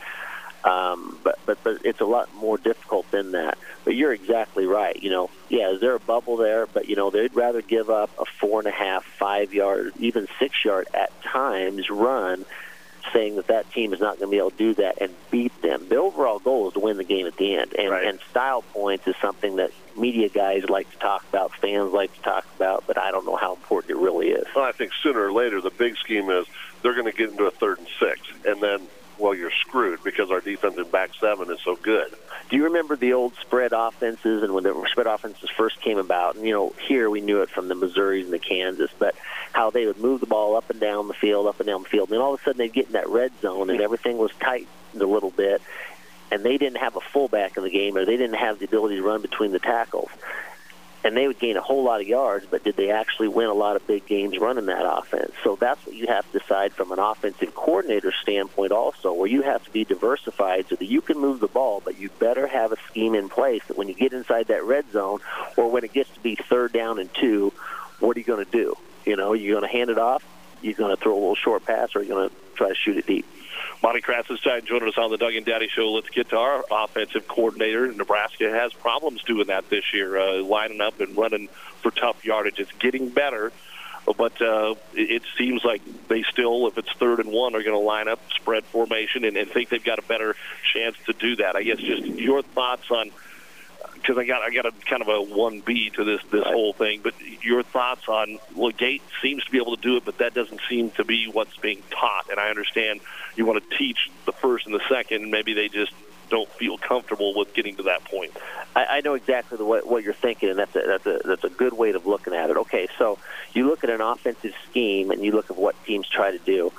Um, but, but but it's a lot more difficult than that. But you're exactly right. You know, yeah, is there a bubble there? But, you know, they'd rather give up a four and a half, five yard, even six yard at times run, saying that that team is not going to be able to do that and beat them. The overall goal is to win the game at the end. And, right. and style points is something that media guys like to talk about, fans like to talk about, but I don't know how important it really is. Well, I think sooner or later the big scheme is they're going to get into a third and six, and then well, you're screwed because our defensive back seven is so good. Do you remember the old spread offenses and when the spread offenses first came about? And, you know, here we knew it from the Missouris and the Kansas, but how they would move the ball up and down the field, up and down the field. And then all of a sudden they'd get in that red zone and everything was tight a little bit, and they didn't have a fullback in the game or they didn't have the ability to run between the tackles. And they would gain a whole lot of yards, but did they actually win a lot of big games running that offense? So that's what you have to decide from an offensive coordinator standpoint also, where you have to be diversified so that you can move the ball, but you better have a scheme in place that when you get inside that red zone or when it gets to be third down and two, what are you going to do? You know, you're going to hand it off, you're going to throw a little short pass, or you're going to try to shoot it deep. Monty Kratz this time joining us on the Doug and Daddy Show. Let's get to our offensive coordinator. Nebraska has problems doing that this year, uh, lining up and running for tough yardage. It's getting better, but uh, it seems like they still, if it's third and one, are going to line up spread formation and, and think they've got a better chance to do that. I guess just your thoughts on, because I got I got a kind of a one B to this this whole thing, but your thoughts on, well, Gate seems to be able to do it, but that doesn't seem to be what's being taught. And I understand you want to teach the first and the second, and maybe they just don't feel comfortable with getting to that point. I, I know exactly the, what, what you're thinking, and that's a, that's a that's a good way of looking at it. Okay, so you look at an offensive scheme, and you look at what teams try to do.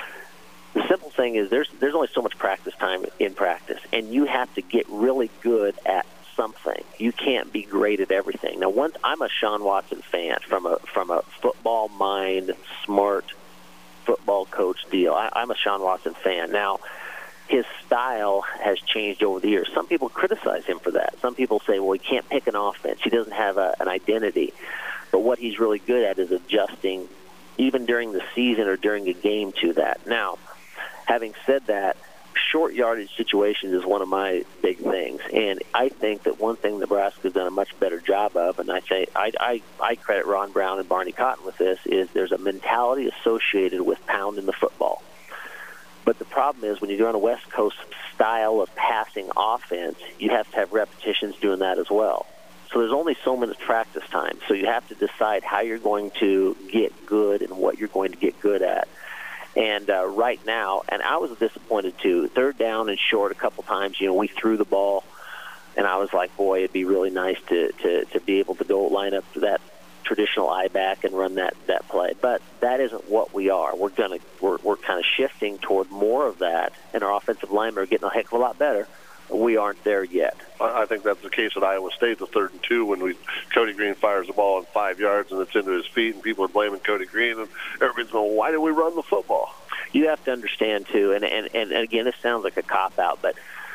The simple thing is there's there's only so much practice time in practice, and you have to get really good at something. You can't be great at everything. Now, one, I'm a Sean Watson fan from a from a football mind, smart football coach deal. I, I'm a Sean Watson fan. Now, his style has changed over the years. Some people criticize him for that. Some people say, well, he can't pick an offense. He doesn't have a, an identity. But what he's really good at is adjusting, even during the season or during a game, to that. Now, having said that, short yardage situations is one of my big things, and I think that one thing Nebraska's done a much better job of, and I say I, I, I credit Ron Brown and Barney Cotton with this, is there's a mentality associated with pounding the football. But the problem is when you run a West Coast style of passing offense, you have to have repetitions doing that as well. So there's only so much practice time, so you have to decide how you're going to get good and what you're going to get good at. And uh, right now, and I was disappointed too, third down and short a couple times, you know, we threw the ball, and I was like, boy, it'd be really nice to, to, to be able to go line up to that traditional I-back and run that, that play. But that isn't what we are. We're gonna we're, we're kind of shifting toward more of that, and our offensive linemen are getting a heck of a lot better. We aren't there yet. I think that's the case at Iowa State, the third and two, when we Cody Green fires the ball on five yards and it's into his feet, and people are blaming Cody Green, and everybody's going, why did we run the football? You have to understand, too, and, and, and again, this sounds like a cop-out, but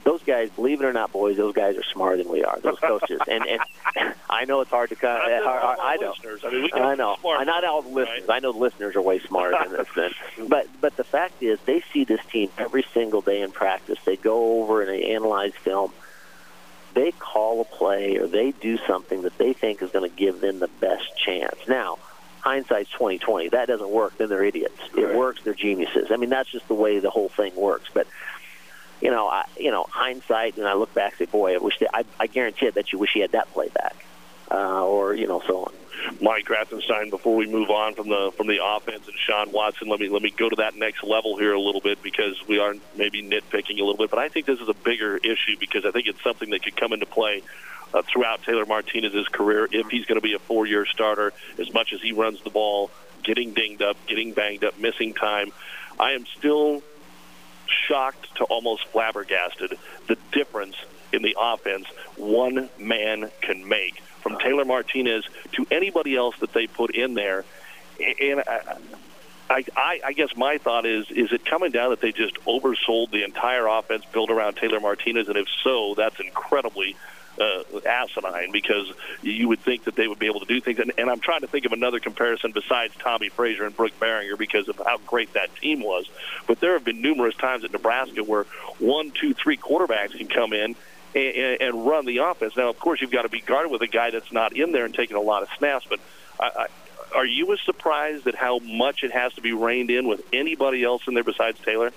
those guys, believe it or not, boys, those guys are smarter than we are. Those coaches, and and I know it's hard to kind of. I, I know. I, mean, we I know. Not all the listeners. Right? I know the listeners are way smarter than this. Then. But but the fact is, they see this team every single day in practice. They go over and they analyze film. They call a play or they do something that they think is going to give them the best chance. Now, hindsight's twenty twenty. That doesn't work. Then they're idiots. Right. It works. They're geniuses. I mean, that's just the way the whole thing works. But. You know, I, you know, hindsight, and I look back and say, boy, I wish they, I, I guarantee that you wish he had that play back, uh, or you know, so on. Mike Ratzenstein, before we move on from the from the offense and Sean Watson, let me let me go to that next level here a little bit because we are maybe nitpicking a little bit, but I think this is a bigger issue because I think it's something that could come into play uh, throughout Taylor Martinez's career if he's going to be a four-year starter. As much as he runs the ball, getting dinged up, getting banged up, missing time, I am still shocked to almost flabbergasted the difference in the offense one man can make from Taylor Martinez to anybody else that they put in there. And I, I, I guess my thought is, is it coming down that they just oversold the entire offense built around Taylor Martinez? And if so, that's incredibly uh, asinine because you would think that they would be able to do things. And, and I'm trying to think of another comparison besides Tommy Frazier and Brooke Barringer because of how great that team was. But there have been numerous times at Nebraska where one, two, three quarterbacks can come in and, and run the offense. Now, of course, you've got to be guarded with a guy that's not in there and taking a lot of snaps. But I, I, are you as surprised at how much it has to be reined in with anybody else in there besides Taylor?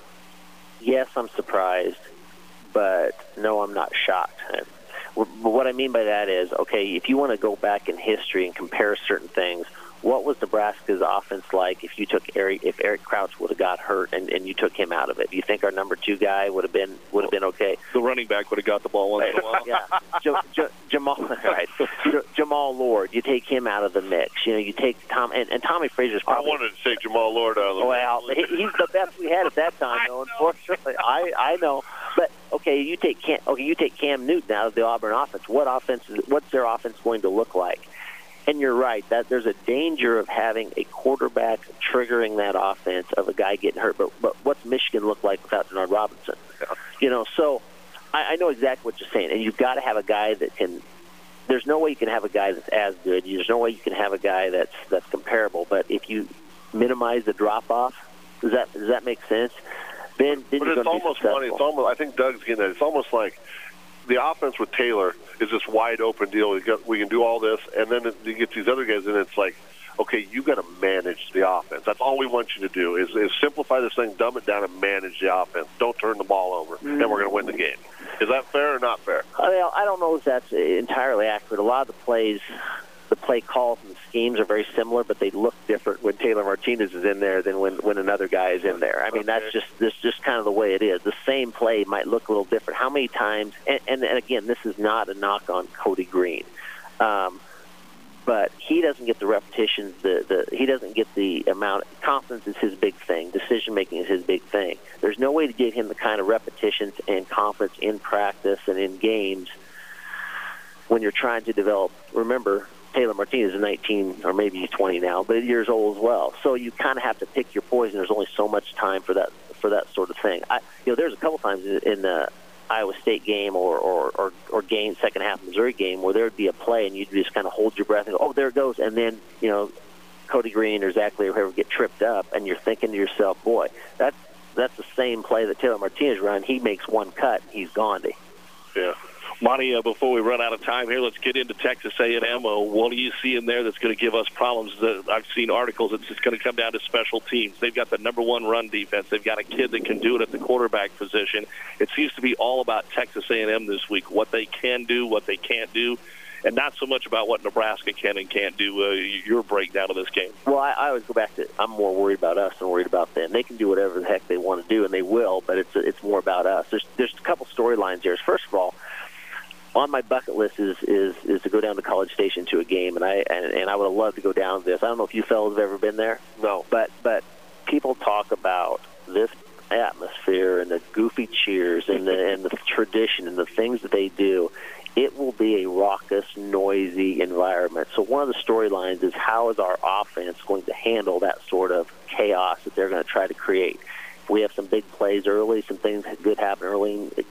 Yes, I'm surprised. But, no, I'm not shocked. But what I mean by that is, okay, if you want to go back in history and compare certain things, what was Nebraska's offense like if you took Eric, if Eric Crouch would have got hurt and, and you took him out of it? Do you think our number two guy would have been would have been okay? The running back would have got the ball once in a while. Yeah, J- J- Jamal, right? J- Jamal Lord, you take him out of the mix. You know, you take Tom and, and Tommy Frazier's probably. I wanted to take Jamal Lord out of the well, mix. Well, he's the best we had at that time, though. Unfortunately, I I know. But okay, you take Cam, okay, you take Cam Newton out of the Auburn offense. What offense? Is, what's their offense going to look like? And you're right that there's a danger of having a quarterback triggering that offense of a guy getting hurt. But but what's Michigan look like without Denard Robinson? You know, so I, I know exactly what you're saying. And you've got to have a guy that can. There's no way you can have a guy that's as good. There's no way you can have a guy that's that's comparable. But if you minimize the drop off, does that does that make sense? Then, then but it's almost funny. It's almost. I think Doug's getting it. It's almost like the offense with Taylor is this wide open deal. We, got, we can do all this, and then you get these other guys, and it's like, okay, you got to manage the offense. That's all we want you to do is, is simplify this thing, dumb it down, and manage the offense. Don't turn the ball over, mm-hmm. and we're going to win the game. Is that fair or not fair? Well, I don't know if that's entirely accurate. A lot of the plays, the play calls and the schemes are very similar, but they look different when Taylor Martinez is in there than when, when another guy is in there. I mean, okay. that's just that's just kind of the way it is. The same play might look a little different. How many times? And, and, and again, this is not a knock on Cody Green, um, but he doesn't get the repetitions. The, the he doesn't get the amount. Confidence is his big thing. Decision making is his big thing. There's no way to get him the kind of repetitions and confidence in practice and in games when you're trying to develop. Remember, Taylor Martinez is nineteen, or maybe he's twenty now, but years old as well. So you kind of have to pick your poison. There's only so much time for that for that sort of thing. I, you know, there's a couple times in the Iowa State game or or, or, or game second half Missouri game where there would be a play and you'd just kind of hold your breath and go, oh, there it goes, and then you know Cody Green or Zach Lee or whoever get tripped up, and you're thinking to yourself, boy, that's that's the same play that Taylor Martinez run. He makes one cut, he's gone. To. Yeah. Monty, uh, before we run out of time here, let's get into Texas A and M. Uh, what do you see in there that's going to give us problems? Uh, I've seen articles it's just going to come down to special teams. They've got the number one run defense. They've got a kid that can do it at the quarterback position. It seems to be all about Texas A and M this week, what they can do, what they can't do, and not so much about what Nebraska can and can't do. Uh, your breakdown of this game. Well, I, I always go back to I'm more worried about us than worried about them. They can do whatever the heck they want to do, and they will, but it's it's more about us. There's, there's a couple storylines here. First of all, on my bucket list is, is is to go down to College Station to a game, and I and, and I would have loved to go down to this. I don't know if you fellas have ever been there. No. But but people talk about this atmosphere and the goofy cheers and the and the tradition and the things that they do. It will be a raucous, noisy environment. So one of the storylines is how is our offense going to handle that sort of chaos that they're going to try to create. If we have some big plays early, some things good happen early, it's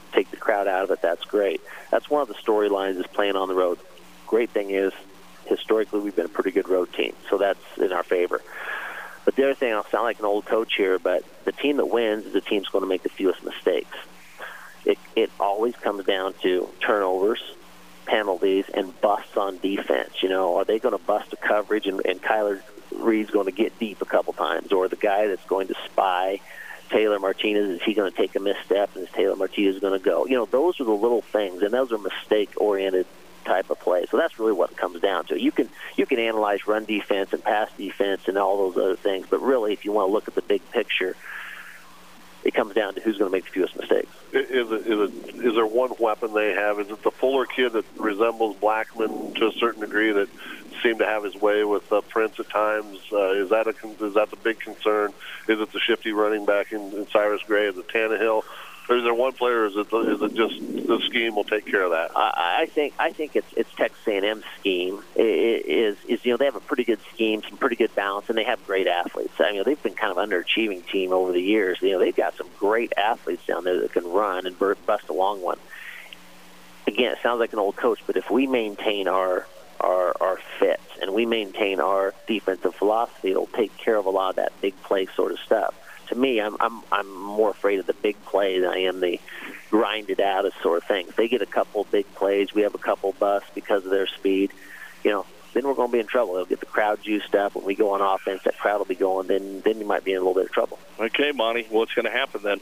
take the crowd out of it, that's great. That's one of the storylines is playing on the road. Great thing is, historically, we've been a pretty good road team, so that's in our favor. But the other thing, I'll sound like an old coach here, but the team that wins is the team that's going to make the fewest mistakes. It, it always comes down to turnovers, penalties, and busts on defense. You know, are they going to bust a coverage and, and Kyler Reed's going to get deep a couple times, or the guy that's going to spy Taylor Martinez, is he going to take a misstep and is Taylor Martinez going to go? You know, those are the little things, and those are mistake-oriented type of play. So that's really what it comes down to. You can you can analyze run defense and pass defense and all those other things, but really, if you want to look at the big picture, it comes down to who's going to make the fewest mistakes. Is it, is it is there one weapon they have? Is it the Fuller kid that resembles Blackman to a certain degree that seemed to have his way with uh, Prince at times? Uh, is that a is that the big concern? Is it the shifty running back in, in Cyrus Gray? Is it Tannehill? Or is there one player? Or is it is it just the scheme will take care of that? I, I think I think it's it's Texas A and M's scheme. It, it is is you know they have a pretty good scheme, some pretty good balance, and they have great athletes. I mean, they've been kind of underachieving team over the years. You know, they've got some great athletes down there that can run and bust a long one. Again, it sounds like an old coach, but if we maintain our our our fits and we maintain our defensive philosophy, it'll take care of a lot of that big play sort of stuff. To me, I'm I'm I'm more afraid of the big play than I am the grinded out of sort of thing. If they get a couple big plays, we have a couple busts because of their speed, you know, then we're going to be in trouble. They'll get the crowd juiced up. When we go on offense, that crowd will be going. Then then you might be in a little bit of trouble. Okay, Monty, what's going to happen then?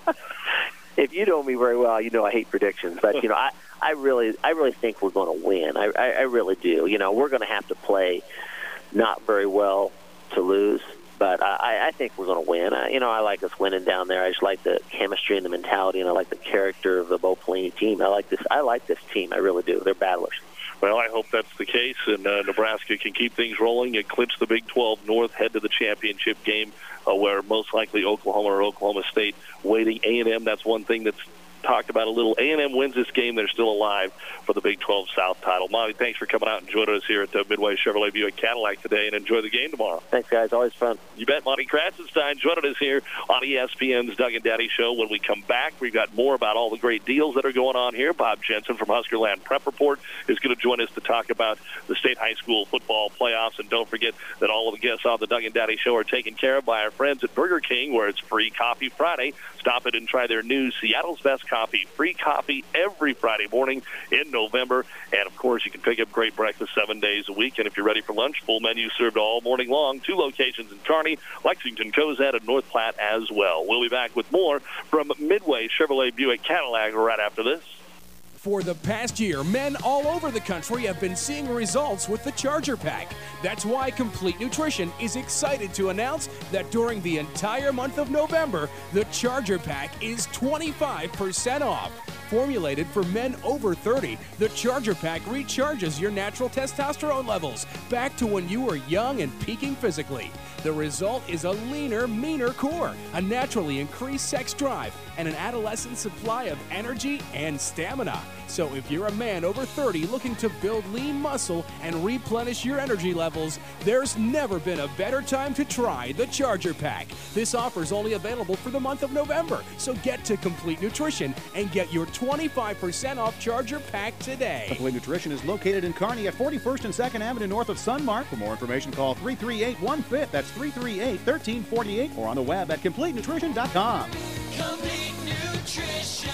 If you know me very well, you know I hate predictions. But you know, I, I really I really think we're going to win. I, I I really do. You know, we're going to have to play not very well to lose. But I, I think we're going to win. I, you know, I like us winning down there. I just like the chemistry and the mentality, and I like the character of the Bo Pelini team. I like this. I like this team. I really do. They're battlers. Well, I hope that's the case, and uh, Nebraska can keep things rolling and clinch the Big twelve North, head to the championship game, uh, where most likely Oklahoma or Oklahoma State waiting. A and M, that's one thing that's talked about a little. A and M wins this game. They're still alive for the Big twelve South title. Monty, thanks for coming out and joining us here at the Midway Chevrolet Buick Cadillac today, and enjoy the game tomorrow. Thanks, guys. Always fun. You bet. Monty Kratzenstein joining us here on E S P N's Doug and Daddy Show. When we come back, we've got more about all the great deals that are going on here. Bob Jensen from Huskerland Prep Report is going to join us to talk about the state high school football playoffs. And don't forget that all of the guests on the Doug and Daddy Show are taken care of by our friends at Burger King, where it's Free Coffee Friday. Stop it and try their new Seattle's Best Coffee. Free coffee every Friday morning in November. And, of course, you can pick up great breakfast seven days a week. And if you're ready for lunch, full menu served all morning long. Two locations in Kearney, Lexington, Cozad, and North Platte as well. We'll be back with more from Midway Chevrolet Buick Cadillac right after this. For the past year, men all over the country have been seeing results with the Charger Pack. That's why Complete Nutrition is excited to announce that during the entire month of November, the Charger Pack is twenty-five percent off. Formulated for men over thirty, the Charger Pack recharges your natural testosterone levels back to when you were young and peaking physically. The result is a leaner, meaner core, a naturally increased sex drive, and an adolescent supply of energy and stamina. So if you're a man over thirty looking to build lean muscle and replenish your energy levels, there's never been a better time to try the Charger Pack. This offer is only available for the month of November, so get to Complete Nutrition and get your twenty-five percent off Charger Pack today. Complete Nutrition is located in Kearney at forty-first and second Avenue north of Sunmark. For more information, call three three eight, one five. That's three three eight, one three four eight or on the web at complete nutrition dot com. Complete Nutrition.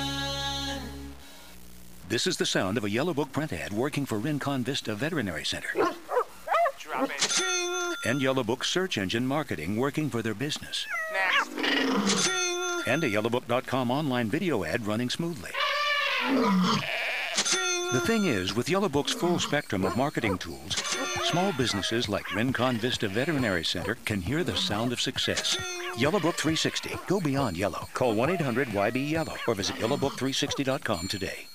This is the sound of a Yellow Book print ad working for Rincon Vista Veterinary Center. Drop it. And Yellow Book search engine marketing working for their business. Next. And a yellow book dot com online video ad running smoothly. The thing is, with Yellow Book's full spectrum of marketing tools, small businesses like Rincon Vista Veterinary Center can hear the sound of success. Yellow Book three sixty. Go beyond yellow. Call one eight hundred Y B yellow or visit yellow book three sixty dot com today.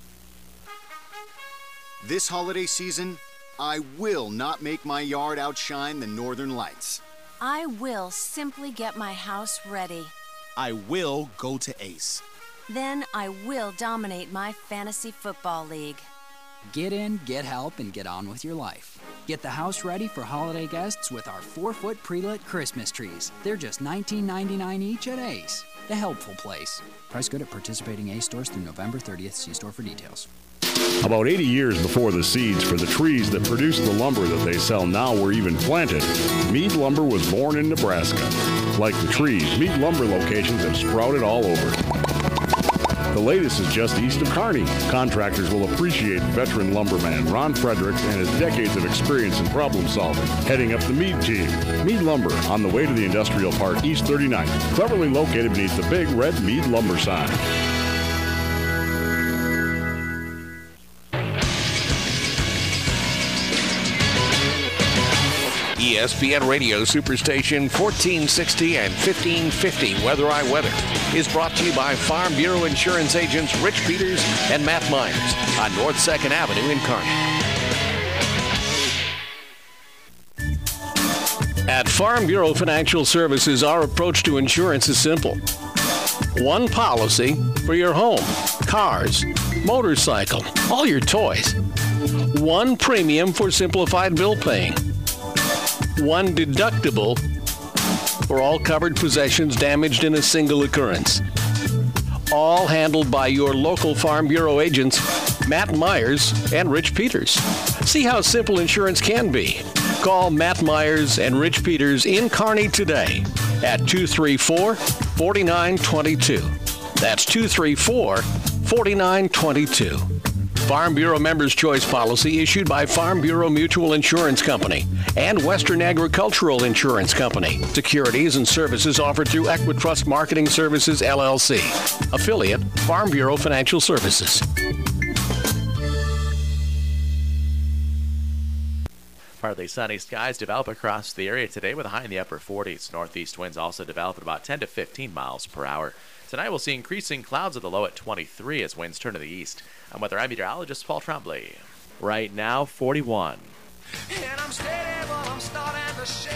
This holiday season, I will not make my yard outshine the Northern Lights. I will simply get my house ready. I will go to Ace. Then I will dominate my fantasy football league. Get in, get help, and get on with your life. Get the house ready for holiday guests with our four-foot pre-lit Christmas trees. They're just nineteen ninety-nine each at Ace. The helpful place. Price good at participating Ace stores through November thirtieth. See store for details. About eighty years before the seeds for the trees that produce the lumber that they sell now were even planted, Mead Lumber was born in Nebraska. Like the trees, Mead Lumber locations have sprouted all over. The latest is just east of Kearney. Contractors will appreciate veteran lumberman Ron Fredericks and his decades of experience in problem solving, heading up the Mead team. Mead Lumber, on the way to the Industrial Park, East thirty-ninth, cleverly located beneath the big red Mead Lumber sign. E S P N Radio Superstation fourteen sixty and fifteen fifty Weather I Weather is brought to you by Farm Bureau Insurance agents Rich Peters and Matt Myers on North second Avenue in Kearney. At Farm Bureau Financial Services, our approach to insurance is simple. One policy for your home, cars, motorcycle, all your toys. One premium for simplified bill paying. One deductible for all covered possessions damaged in a single occurrence. All handled by your local Farm Bureau agents, Matt Myers and Rich Peters. See how simple insurance can be. Call Matt Myers and Rich Peters in Kearney today at two three four, four nine two two. That's two three four, four nine two two. Farm Bureau Members' Choice Policy issued by Farm Bureau Mutual Insurance Company and Western Agricultural Insurance Company. Securities and services offered through Equitrust Marketing Services, L L C. Affiliate, Farm Bureau Financial Services. Partly sunny skies develop across the area today with a high in the upper forties. Northeast winds also develop at about ten to fifteen miles per hour. Tonight we'll see increasing clouds with a low at twenty-three as winds turn to the east. I'm weather I'm meteorologist Paul Trombley. Right now, forty-one. And I'm steady, but I'm starting to shake.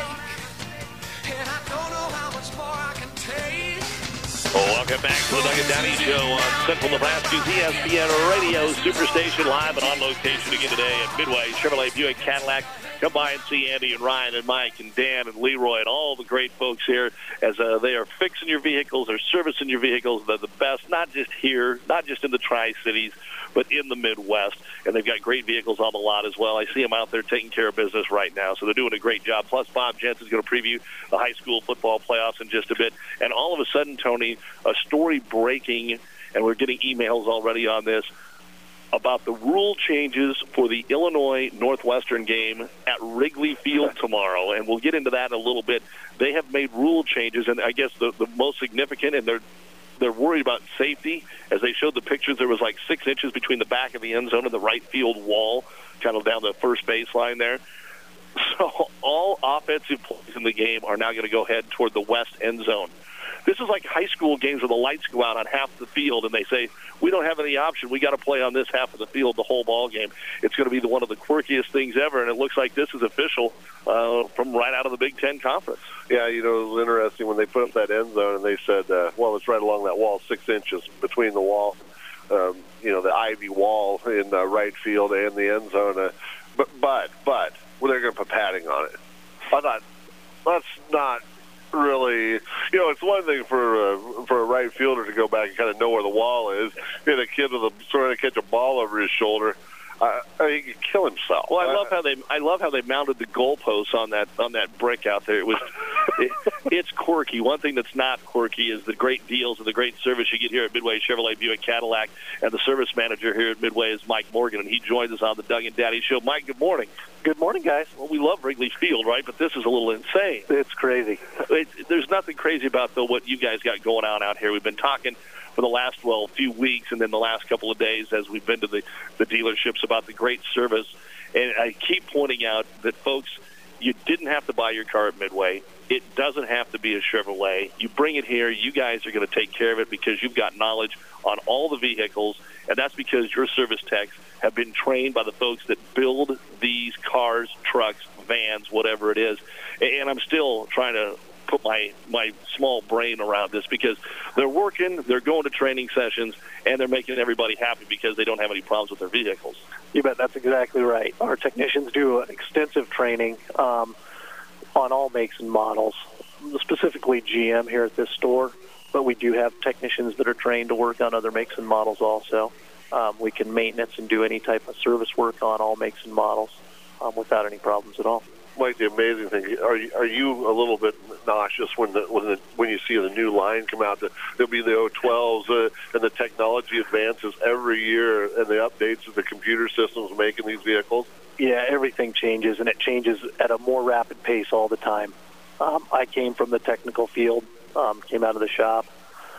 And I don't know how much more I can take. Well, welcome back to the Doug and Downey Show on Central Nebraska's E S P N Radio Superstation, live and on location again today at Midway Chevrolet Buick Cadillac. Come by and see Andy and Ryan and Mike and Dan and Leroy and all the great folks here as uh, they are fixing your vehicles, they're servicing your vehicles. They're the best, not just here, not just in the Tri-Cities, but in the Midwest. And they've got great vehicles on the lot as well. I see them out there taking care of business right now, so they're doing a great job. Plus, Bob Jensen's going to preview the high school football playoffs in just a bit. And all of a sudden, Tony, a story breaking, and we're getting emails already on this, about the rule changes for the Illinois Northwestern game at Wrigley Field tomorrow, and we'll get into that in a little bit. They have made rule changes, and I guess the, the most significant, and they're they're worried about safety. As they showed the pictures, there was like six inches between the back of the end zone and the right field wall, kind of down the first baseline there. So all offensive plays in the game are now going to go head toward the west end zone. This is like high school games where the lights go out on half the field and they say, we don't have any option. We got to play on this half of the field the whole ball game. It's going to be the, one of the quirkiest things ever, and it looks like this is official uh, from right out of the Big Ten Conference. Yeah, you know, it was interesting when they put up that end zone and they said, uh, well, it's right along that wall, six inches between the wall, um, you know, the ivy wall in uh, right field and the end zone. Uh, but, but, but, well, they're going to put padding on it. I thought, that's not really, you know, it's one thing for uh, for a right fielder to go back and kind of know where the wall is. And a kid with a trying to catch a ball over his shoulder, uh, he could kill himself. Well, I love how they I love how they mounted the goalposts on that on that brick out there. It was it, it's quirky. One thing that's not quirky is the great deals and the great service you get here at Midway Chevrolet Buick Cadillac. And the service manager here at Midway is Mike Morgan, and he joins us on the Doug and Daddy Show. Mike, good morning. Good morning, guys. Well, we love Wrigley Field, right? But this is a little insane. It's crazy. It, there's nothing crazy about though what you guys got going on out here. We've been talking for the last, well, few weeks and then the last couple of days as we've been to the, the dealerships about the great service. And I keep pointing out that, folks, you didn't have to buy your car at Midway. It doesn't have to be a Chevrolet. You bring it here. You guys are going to take care of it because you've got knowledge on all the vehicles, and that's because your service techs have been trained by the folks that build these cars, trucks, vans, whatever it is. And I'm still trying to put my, my small brain around this because they're working, they're going to training sessions, and they're making everybody happy because they don't have any problems with their vehicles. You bet. That's exactly right. Our technicians do extensive training um, on all makes and models, specifically G M here at this store. but we do have technicians that are trained to work on other makes and models also. Um, we can maintenance and do any type of service work on all makes and models um, without any problems at all. Mike, the amazing thing, are you, are you a little bit nauseous when the, when the, when you see the new line come out? There'll be the O twelves uh, and the technology advances every year and the updates that the computer systems make in these vehicles? Yeah, everything changes, and it changes at a more rapid pace all the time. Um, I came from the technical field, um, came out of the shop,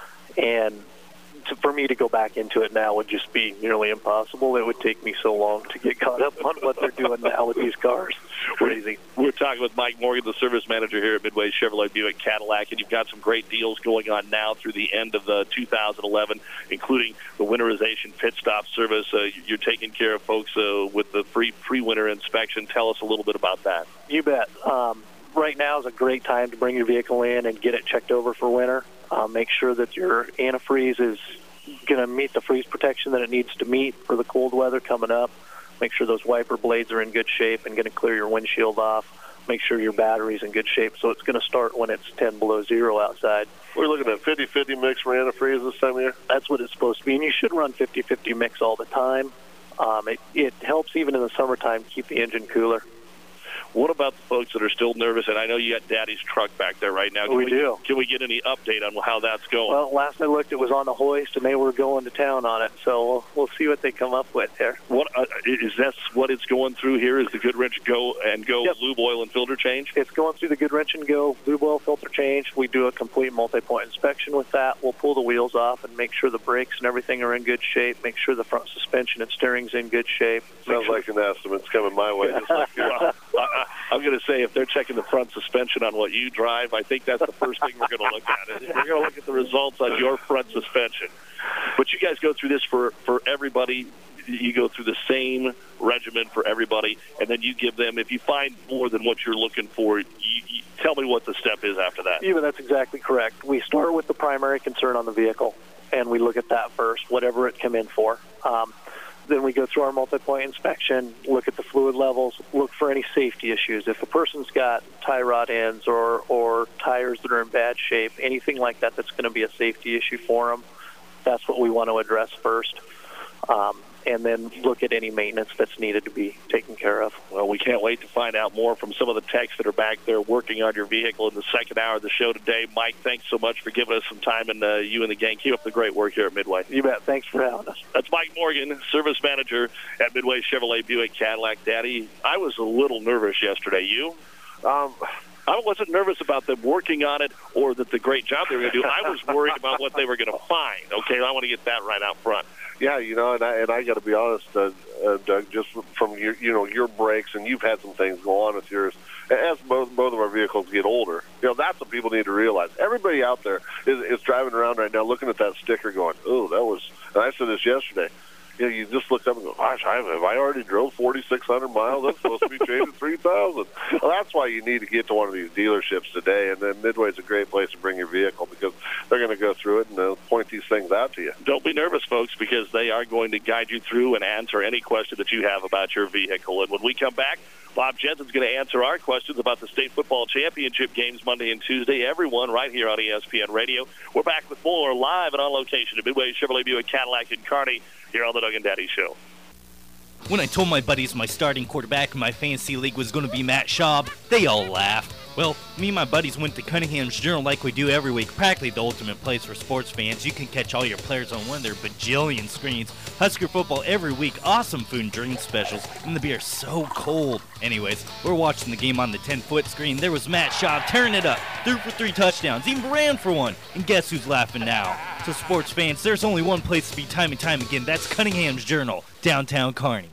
and to, for me to go back into it now would just be nearly impossible. It would take me so long to get caught up on what they're doing now with these cars. Crazy. We're talking with Mike Morgan, the service manager here at Midway Chevrolet Buick Cadillac, and you've got some great deals going on now through the end of the two thousand eleven, including the winterization pit stop service. Uh, you're taking care of folks uh, with the free pre-winter inspection. Tell us a little bit about that. You bet. Um, right now is a great time to bring your vehicle in and get it checked over for winter. Uh, make sure that your antifreeze is going to meet the freeze protection that it needs to meet for the cold weather coming up. Make sure those wiper blades are in good shape and going to clear your windshield off. Make sure your battery's in good shape. So it's going to start when it's ten below zero outside. We're looking at fifty-fifty mix for antifreeze this time of year? That's what it's supposed to be. And you should run fifty-fifty mix all the time. Um, it, it helps even in the summertime keep the engine cooler. What about the folks that are still nervous? And I know you got Daddy's truck back there right now. Can we, we do. Can we get any update on how that's going? Well, last I looked, it was on the hoist, and they were going to town on it. So we'll, we'll see what they come up with there. What uh, is that? What it's going through here? Is the Goodwrench Go and Go yep. lube oil and filter change? It's going through the Goodwrench and Go lube oil filter change. We do a complete multi-point inspection with that. We'll pull the wheels off and make sure the brakes and everything are in good shape. Make sure the front suspension and steering's in good shape. Sounds sure. like an estimate's coming my way. Just like well, I, I'm going to say if they're checking the front suspension on what you drive, I think that's the first thing we're going to look at. We're going to look at the results on your front suspension. But you guys go through this for, for everybody. You go through the same regimen for everybody, and then you give them, if you find more than what you're looking for, you, you tell me what the step is after that. Even that's exactly correct. We start with the primary concern on the vehicle, and we look at that first, whatever it come in for. Um, Then we go through our multi-point inspection, look at the fluid levels, look for any safety issues. If a person's got tie rod ends or, or tires that are in bad shape, anything like that that's going to be a safety issue for them, that's what we want to address first. Um, and then look at any maintenance that's needed to be taken care of. Well, we can't wait to find out more from some of the techs that are back there working on your vehicle in the second hour of the show today. Mike, thanks so much for giving us some time, and uh, you and the gang, keep up the great work here at Midway. You bet. Thanks for having us. That's Mike Morgan, service manager at Midway Chevrolet Buick Cadillac. Daddy, I was a little nervous yesterday. You? Um... I wasn't nervous about them working on it or that the great job they were going to do. I was worried about what they were going to find. Okay, I want to get that right out front. Yeah, you know, and I, and I got to be honest, uh, uh, Doug, just from your, you know, your brakes, and you've had some things go on with yours. As both both of our vehicles get older, you know, that's what people need to realize. Everybody out there is, is driving around right now looking at that sticker going, oh, that was, and I said this yesterday, you know, you just look up and go, gosh, have I already drove forty-six hundred miles? That's supposed to be changing three thousand. Well, that's why you need to get to one of these dealerships today, and then Midway's a great place to bring your vehicle because they're going to go through it and they'll point these things out to you. Don't be nervous, folks, because they are going to guide you through and answer any question that you have about your vehicle. And when we come back, Bob Jensen's going to answer our questions about the state football championship games Monday and Tuesday. Everyone right here on E S P N Radio. We're back with more live and on location at Midway Chevrolet Buick Cadillac in Kearney here on the Doug and Daddy Show. When I told my buddies my starting quarterback in my fantasy league was going to be Matt Schaub, they all laughed. Well, me and my buddies went to Cunningham's Journal like we do every week, practically the ultimate place for sports fans. You can catch all your players on one of their bajillion screens. Husker football every week, awesome food and drink specials, and the beer's so cold. Anyways, we're watching the game on the ten-foot screen. There was Matt Schaub tearing it up, threw for three touchdowns, even ran for one. And guess who's laughing now? So sports fans, there's only one place to be time and time again. That's Cunningham's Journal, downtown Kearney.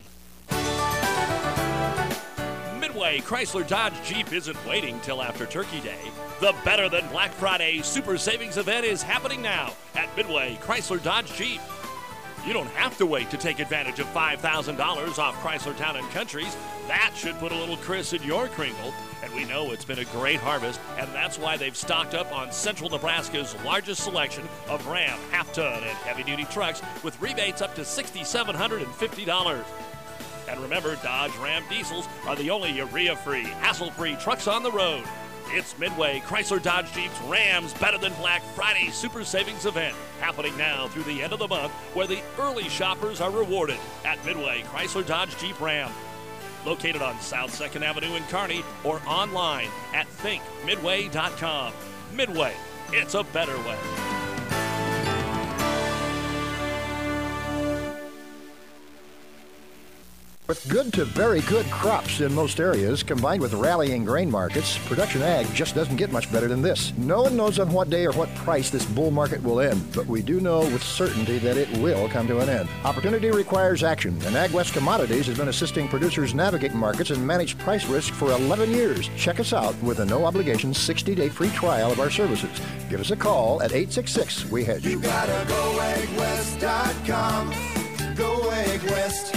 Midway Chrysler Dodge Jeep isn't waiting till after Turkey Day. The Better Than Black Friday Super Savings event is happening now at Midway Chrysler Dodge Jeep. You don't have to wait to take advantage of five thousand dollars off Chrysler Town and Countries. That should put a little Chris in your kringle. And we know it's been a great harvest, and that's why they've stocked up on Central Nebraska's largest selection of Ram, half-ton, and heavy-duty trucks with rebates up to six thousand seven hundred fifty dollars. And remember, Dodge Ram diesels are the only urea-free, hassle-free trucks on the road. It's Midway Chrysler Dodge Jeep's Rams Better Than Black Friday Super Savings event, happening now through the end of the month, where the early shoppers are rewarded at Midway Chrysler Dodge Jeep Ram. Located on South second Avenue in Kearney or online at think midway dot com. Midway, it's a better way. With good to very good crops in most areas, combined with rallying grain markets, production ag just doesn't get much better than this. No one knows on what day or what price this bull market will end, but we do know with certainty that it will come to an end. Opportunity requires action, and AgWest Commodities has been assisting producers navigate markets and manage price risk for eleven years. Check us out with a no-obligation sixty-day free trial of our services. Give us a call at eight six six, W E HEDGE. You gotta go ag west dot com. Go AgWest.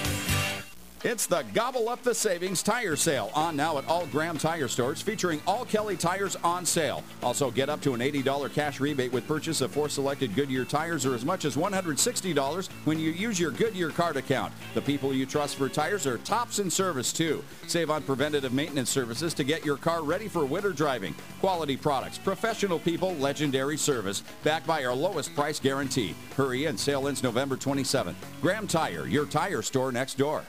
It's the Gobble Up the Savings Tire Sale, on now at all Graham Tire stores, featuring all Kelly tires on sale. Also, get up to an eighty dollars cash rebate with purchase of four selected Goodyear tires, or as much as one hundred sixty dollars when you use your Goodyear card account. The people you trust for tires are tops in service, too. Save on preventative maintenance services to get your car ready for winter driving. Quality products, professional people, legendary service, backed by our lowest price guarantee. Hurry in, sale ends November twenty-seventh. Graham Tire, your tire store next door.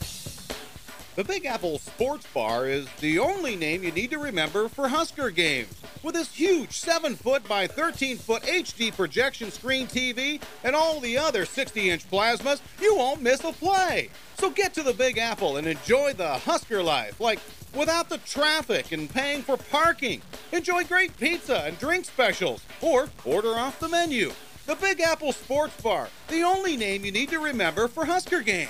The Big Apple Sports Bar is the only name you need to remember for Husker games. With this huge seven foot by thirteen foot H D projection screen T V and all the other sixty inch plasmas, you won't miss a play. So get to the Big Apple and enjoy the Husker life, like without the traffic and paying for parking. Enjoy great pizza and drink specials, or order off the menu. The Big Apple Sports Bar, the only name you need to remember for Husker games.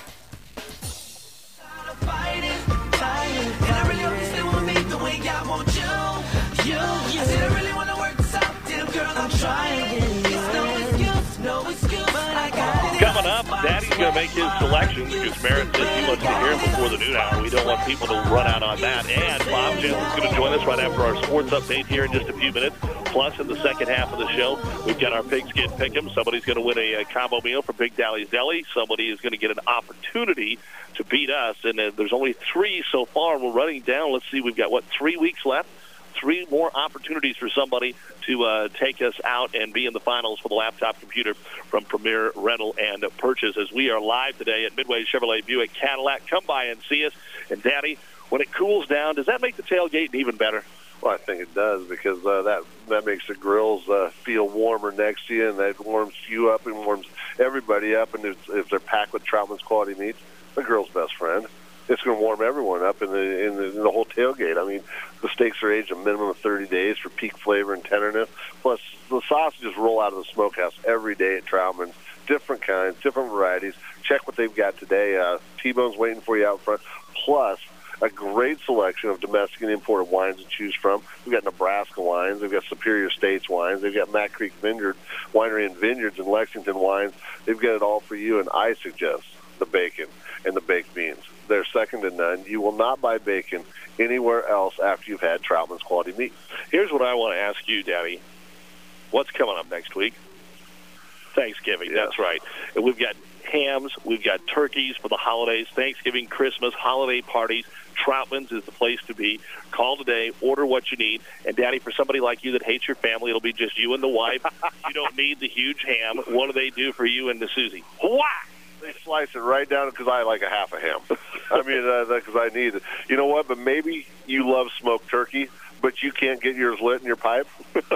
Fighting, fighting, and I really hope you stay with me the way I want you. You, you. I said I really want to work this out, damn girl, I'm trying. It's no excuse, no excuse, but I got it. Coming up, Daddy's going to make his selections because Merritt said he wants to hear him before the noon hour. We don't want people to run out on that. And Bob Jensen's going to join us right after our sports update here in just a few minutes. Plus, in the second half of the show, we've got our Pigskin Pick'em. Somebody's going to win a, a combo meal from Big Dally's Deli. Somebody is going to get an opportunity to beat us. And uh, there's only three so far. We're running down. Let's see, we've got, what, three weeks left? Three more opportunities for somebody to uh, take us out and be in the finals for the laptop computer from Premier Rental and Purchase, as we are live today at Midway Chevrolet Buick Cadillac. Come by and see us. And, Daddy, when it cools down, does that make the tailgate even better? Well, I think it does, because uh, that that makes the grills uh, feel warmer next to you, and that warms you up and warms everybody up. And if, if they're packed with Troutman's quality meats, the grill's best friend. It's going to warm everyone up in the, in the in the whole tailgate. I mean, the steaks are aged a minimum of thirty days for peak flavor and tenderness. Plus, the sausages roll out of the smokehouse every day at Troutman's. Different kinds, different varieties. Check what they've got today. Uh, T-bone's waiting for you out front. Plus, a great selection of domestic and imported wines to choose from. We've got Nebraska wines. We've got Superior States wines. They've got Matt Creek Vineyard Winery and Vineyards and Lexington wines. They've got it all for you, and I suggest the bacon and the baked beans. They're second to none. You will not buy bacon anywhere else after you've had Troutman's quality meat. Here's what I want to ask you, Daddy. What's coming up next week? Thanksgiving, yes. That's right. And we've got hams, we've got turkeys for the holidays, Thanksgiving, Christmas, holiday parties. Troutman's is the place to be. Call today, order what you need. And, Daddy, for somebody like you that hates your family, it'll be just you and the wife. You don't need the huge ham. What do they do for you and the Susie? Whack! They slice it right down because I like a half a ham. I mean, because uh, I need it. You know what? But maybe you love smoked turkey, but you can't get yours lit in your pipe.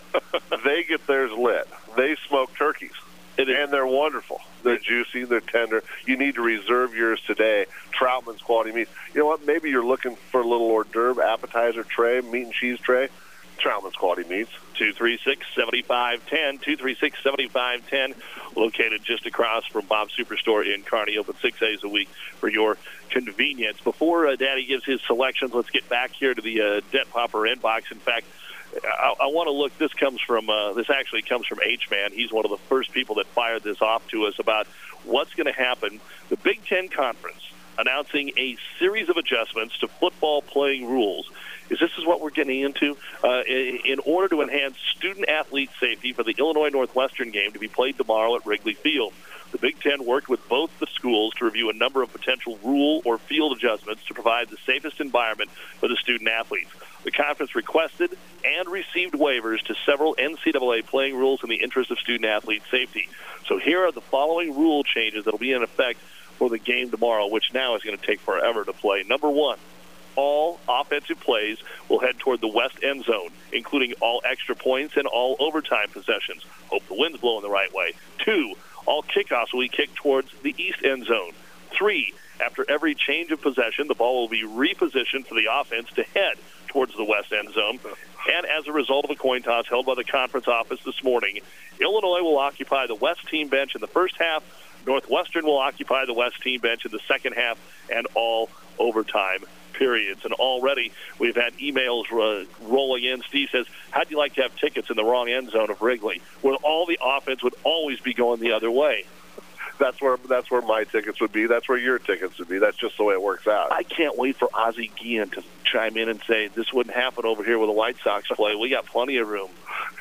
They get theirs lit. They smoke turkeys, and they're wonderful. They're juicy. They're tender. You need to reserve yours today. Troutman's quality meat. You know what? Maybe you're looking for a little hors d'oeuvre appetizer tray, meat and cheese tray. Troutman's quality meats. two three six, seven five one zero, two three six, seven five one zero, located just across from Bob's Superstore in Kearney, open six days a week for your convenience. Before uh, Daddy gives his selections, let's get back here to the uh, Dent Popper inbox. In fact, I, I want to look, this comes from, uh, this actually comes from H-Man. He's one of the first people that fired this off to us about what's going to happen. The Big Ten Conference announcing a series of adjustments to football playing rules. Is this is what we're getting into? Uh, in order to enhance student-athlete safety for the Illinois Northwestern game to be played tomorrow at Wrigley Field. The Big Ten worked with both the schools to review a number of potential rule or field adjustments to provide the safest environment for the student-athletes. The conference requested and received waivers to several N C double A playing rules in the interest of student-athlete safety. So here are the following rule changes that will be in effect for the game tomorrow, which now is going to take forever to play. Number one, all offensive plays will head toward the west end zone, including all extra points and all overtime possessions. Hope the wind's blowing the right way. Two, all kickoffs will be kicked towards the east end zone. Three, after every change of possession, the ball will be repositioned for the offense to head towards the west end zone. And as a result of a coin toss held by the conference office this morning, Illinois will occupy the west team bench in the first half. Northwestern will occupy the west team bench in the second half and all overtime periods. And already we've had emails uh, rolling in. Steve says, how'd you like to have tickets in the wrong end zone of Wrigley, where all the offense would always be going the other way? That's where that's where my tickets would be. That's where your tickets would be. That's just the way it works out. I can't wait for Ozzie Guillen to chime in and say, this wouldn't happen over here where the White Sox play. We got plenty of room.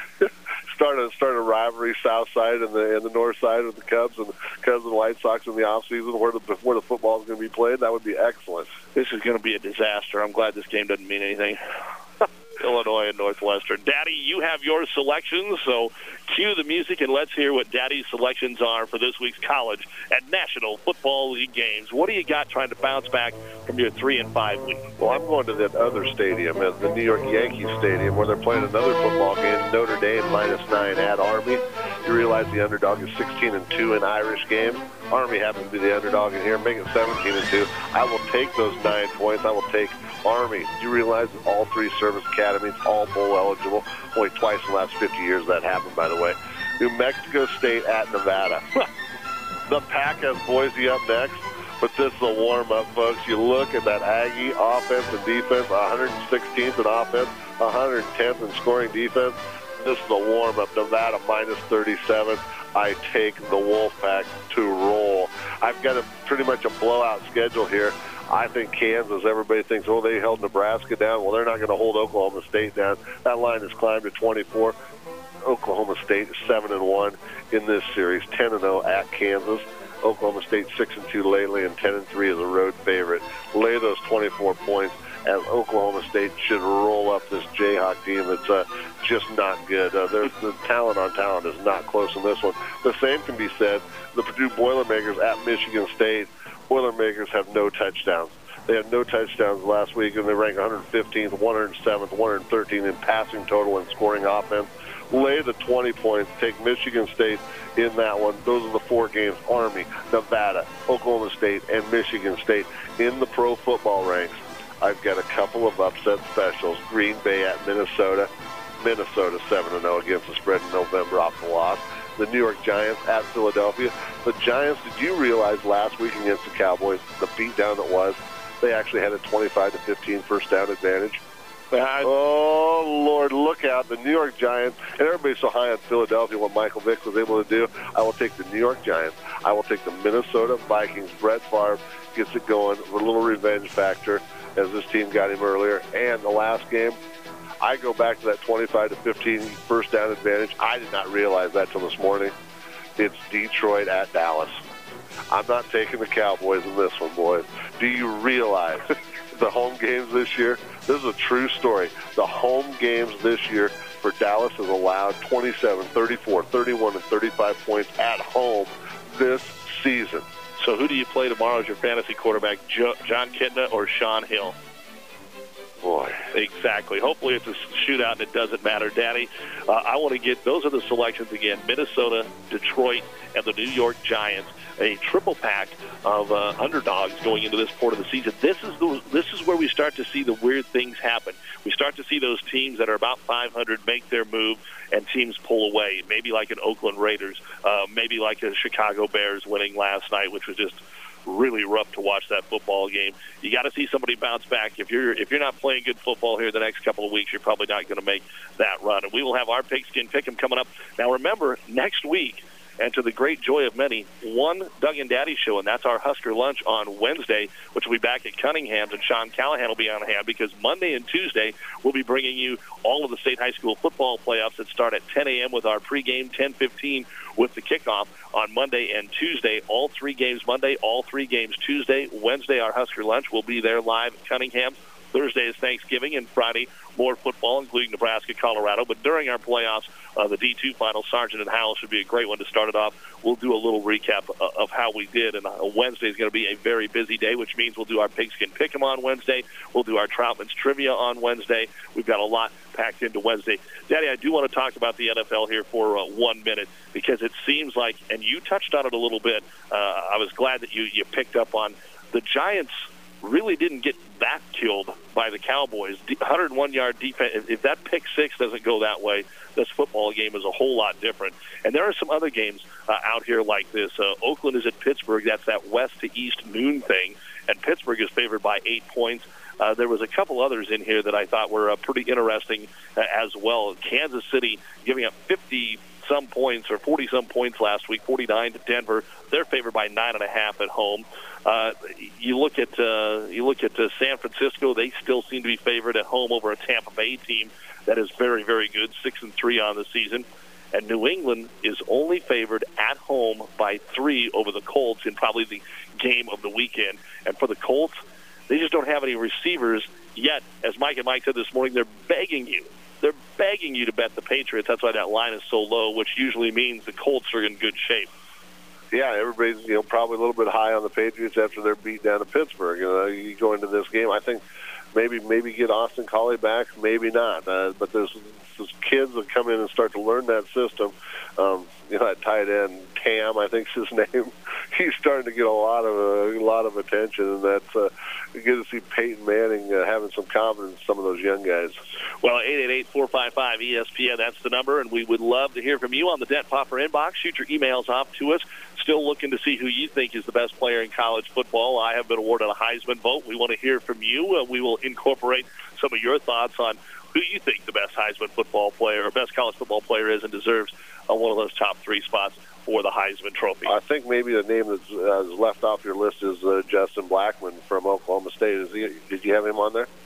Start a start a rivalry, South Side and the and the North Side with the Cubs and the Cubs and White Sox in the off season, where the where the football is going to be played. That would be excellent. This is going to be a disaster. I'm glad this game doesn't mean anything. Illinois and Northwestern. Daddy, you have your selections, so cue the music and let's hear what Daddy's selections are for this week's college and National Football League games. What do you got trying to bounce back from your three and five week? Well, I'm going to that other stadium, at the New York Yankees Stadium, where they're playing another football game, Notre Dame minus nine at Army. You realize the underdog is sixteen and two in Irish games. Army happens to be the underdog in here, make it seventeen and two. I will take those nine points. I will take Army. Do you realize that all three service academies, all bowl eligible? Only twice in the last fifty years that happened, by the way. New Mexico State at Nevada. The Pack has Boise up next, but this is a warm-up, folks. You look at that Aggie offense and defense, one hundred sixteenth in offense, one hundred tenth in scoring defense. This is a warm-up. Nevada minus thirty-seven. I take the Wolfpack to roll. I've got a pretty much a blowout schedule here. I think Kansas, everybody thinks, oh, they held Nebraska down. Well, they're not going to hold Oklahoma State down. That line has climbed to twenty-four. Oklahoma State is seven and one in this series, ten and oh at Kansas. Oklahoma State six and two lately, and ten and three as a road favorite. Lay those twenty-four points, as Oklahoma State should roll up this Jayhawk team that's uh, just not good. Uh, there's the talent on talent is not close in this one. The same can be said. The Purdue Boilermakers at Michigan State. Boilermakers have no touchdowns. They had no touchdowns last week, and they rank one hundred fifteenth, one hundred seventh, one hundred thirteenth in passing total and scoring offense. Lay the twenty points. Take Michigan State in that one. Those are the four games. Army, Nevada, Oklahoma State, and Michigan State in the pro football ranks. I've got a couple of upset specials. Green Bay at Minnesota. Minnesota seven and oh against the spread in November off the loss. The New York Giants at Philadelphia. The Giants, did you realize last week against the Cowboys, the beatdown that was, they actually had a twenty-five to fifteen first down advantage? Oh, Lord, look out. The New York Giants, and everybody's so high on Philadelphia, what Michael Vick was able to do. I will take the New York Giants. I will take the Minnesota Vikings. Brett Favre gets it going with a little revenge factor, as this team got him earlier. And the last game, I go back to that twenty-five to fifteen first down advantage. I did not realize that till this morning. It's Detroit at Dallas. I'm not taking the Cowboys in this one, boys. Do you realize the home games this year? This is a true story. The home games this year for Dallas has allowed twenty-seven, thirty-four, thirty-one, and thirty-five points at home this season. So who do you play tomorrow as your fantasy quarterback, jo- John Kitna or Sean Hill? Boy. Exactly. Hopefully it's a shootout and it doesn't matter, Daddy. Uh, I want to get, those are the selections again, Minnesota, Detroit, and the New York Giants. A triple pack of uh, underdogs going into this part of the season. This is the this is where we start to see the weird things happen. We start to see those teams that are about five hundred make their move, and teams pull away. Maybe like an Oakland Raiders, uh, maybe like a Chicago Bears winning last night, which was just really rough to watch that football game. You got to see somebody bounce back. If you're if you're not playing good football here the next couple of weeks, you're probably not going to make that run. And we will have our Pigskin Pick'em coming up. Now remember, next week, and to the great joy of many, one Doug and Daddy show, and that's our Husker Lunch on Wednesday, which will be back at Cunningham's, and Sean Callahan will be on hand because Monday and Tuesday we'll be bringing you all of the state high school football playoffs that start at ten a.m. with our pregame. ten fifteen with the kickoff on Monday and Tuesday. All three games Monday, all three games Tuesday. Wednesday, our Husker Lunch will be there live at Cunningham. Thursday is Thanksgiving, and Friday, more football, including Nebraska, Colorado. But during our playoffs, uh, the D two final, Sargent and Howell should be a great one to start it off. We'll do a little recap uh, of how we did, and uh, Wednesday is going to be a very busy day, which means we'll do our Pigskin Pick'em on Wednesday. We'll do our Troutman's Trivia on Wednesday. We've got a lot packed into Wednesday. Daddy, I do want to talk about the N F L here for uh, one minute, because it seems like, and you touched on it a little bit, uh, I was glad that you, you picked up on the Giants really didn't get that killed by the Cowboys. one hundred one yard defense. If, if that pick six doesn't go that way, this football game is a whole lot different. And there are some other games uh, out here like this. Uh, Oakland is at Pittsburgh. That's that west to east noon thing. And Pittsburgh is favored by eight points. Uh, there was a couple others in here that I thought were uh, pretty interesting uh, as well. Kansas City giving up fifty-some points or forty-some points last week, forty-nine to Denver. They're favored by nine and a half at home. Uh, you look at uh, you look at uh, San Francisco. They still seem to be favored at home over a Tampa Bay team that is very, very good, six and three on the season. And New England is only favored at home by three over the Colts in probably the game of the weekend. And for the Colts, they just don't have any receivers yet. As Mike and Mike said this morning, they're begging you. They're begging you to bet the Patriots. That's why that line is so low, which usually means the Colts are in good shape. Yeah, everybody's you know probably a little bit high on the Patriots after their beat down to Pittsburgh. You know, you go into this game, I think maybe maybe get Austin Collie back, maybe not. Uh, but there's, there's kids that come in and start to learn that system. Um, you know, that tight end Cam, I think's his name. He's starting to get a lot of uh, a lot of attention, and that's uh, good to see Peyton Manning uh, having some confidence in some of those young guys. Well, eight eight eight, four five five, E S P N, that's the number, and we would love to hear from you on the Dent Popper inbox. Shoot your emails off to us. Still looking to see who you think is the best player in college football. I have been awarded a Heisman vote. We want to hear from you. Uh, we will incorporate some of your thoughts on who you think the best Heisman football player or best college football player is and deserves uh, one of those top three spots for the Heisman Trophy. I think maybe the name that's uh, left off your list is uh, Justin Blackman from Oklahoma State. Is he, did you have him on there?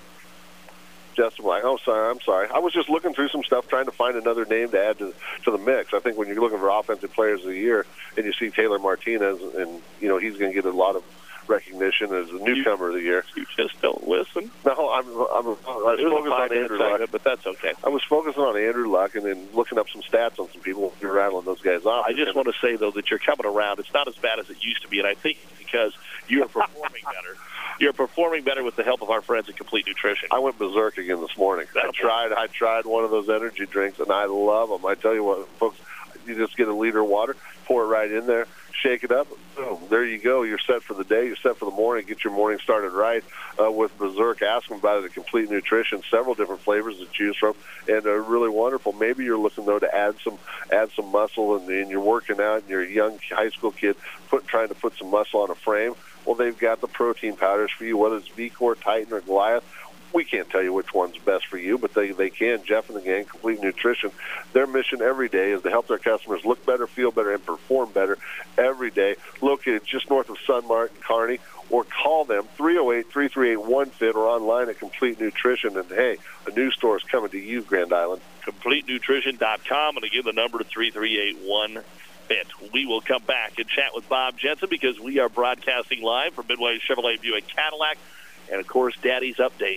Justin Black. Oh, sorry. I'm sorry. I was just looking through some stuff, trying to find another name to add to, to the mix. I think when you're looking for offensive players of the year, and you see Taylor Martinez, and you know he's going to get a lot of recognition as a newcomer of the year. You just don't listen. No, I'm. I'm. I was focused on Andrew Luck, but that's okay. I was focusing on Andrew Luck and then looking up some stats on some people. You're rattling those guys off. I just want to say though that you're coming around. It's not as bad as it used to be, and I think because you're performing better. You're performing better with the help of our friends at Complete Nutrition. I went berserk again this morning. I tried I tried one of those energy drinks, and I love them. I tell you what, folks, you just get a liter of water, pour it right in there, shake it up, boom, there you go. You're set for the day. You're set for the morning. Get your morning started right uh, with Berserk. Ask them about it at Complete Nutrition. Several different flavors to choose from, and they're really wonderful. Maybe you're looking, though, to add some add some muscle, and, and you're working out, and you're a young high school kid put, trying to put some muscle on a frame. Well, they've got the protein powders for you, whether it's V-Core, Titan, or Goliath. We can't tell you which one's best for you, but they, they can. Jeff and the gang, Complete Nutrition, their mission every day is to help their customers look better, feel better, and perform better every day. Located just north of Sunmark and Kearney, or call them, three oh eight, three three eight, one F I T, or online at Complete Nutrition. And, hey, a new store is coming to you, Grand Island. complete nutrition dot com, and again, the number to three three eight, one F I T. We will come back and chat with Bob Jensen because we are broadcasting live from Midway Chevrolet Buick Cadillac. And, of course, Daddy's update.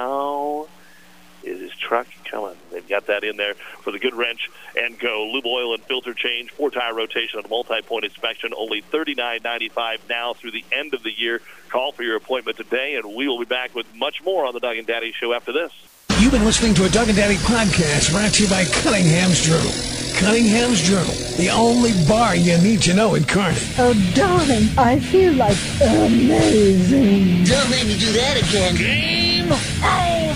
How is his truck coming? They've got that in there for the good wrench and go. Lube oil and filter change, four-tire rotation and a multi-point inspection, only thirty-nine ninety-five now through the end of the year. Call for your appointment today, and we will be back with much more on the Doug and Daddy Show after this. You've been listening to a Doug and Daddy podcast brought to you by Cunningham's Journal. Cunningham's Journal, the only bar you need to know in Kearney. Oh, darling, I feel like amazing. Don't make me do that again. Game on!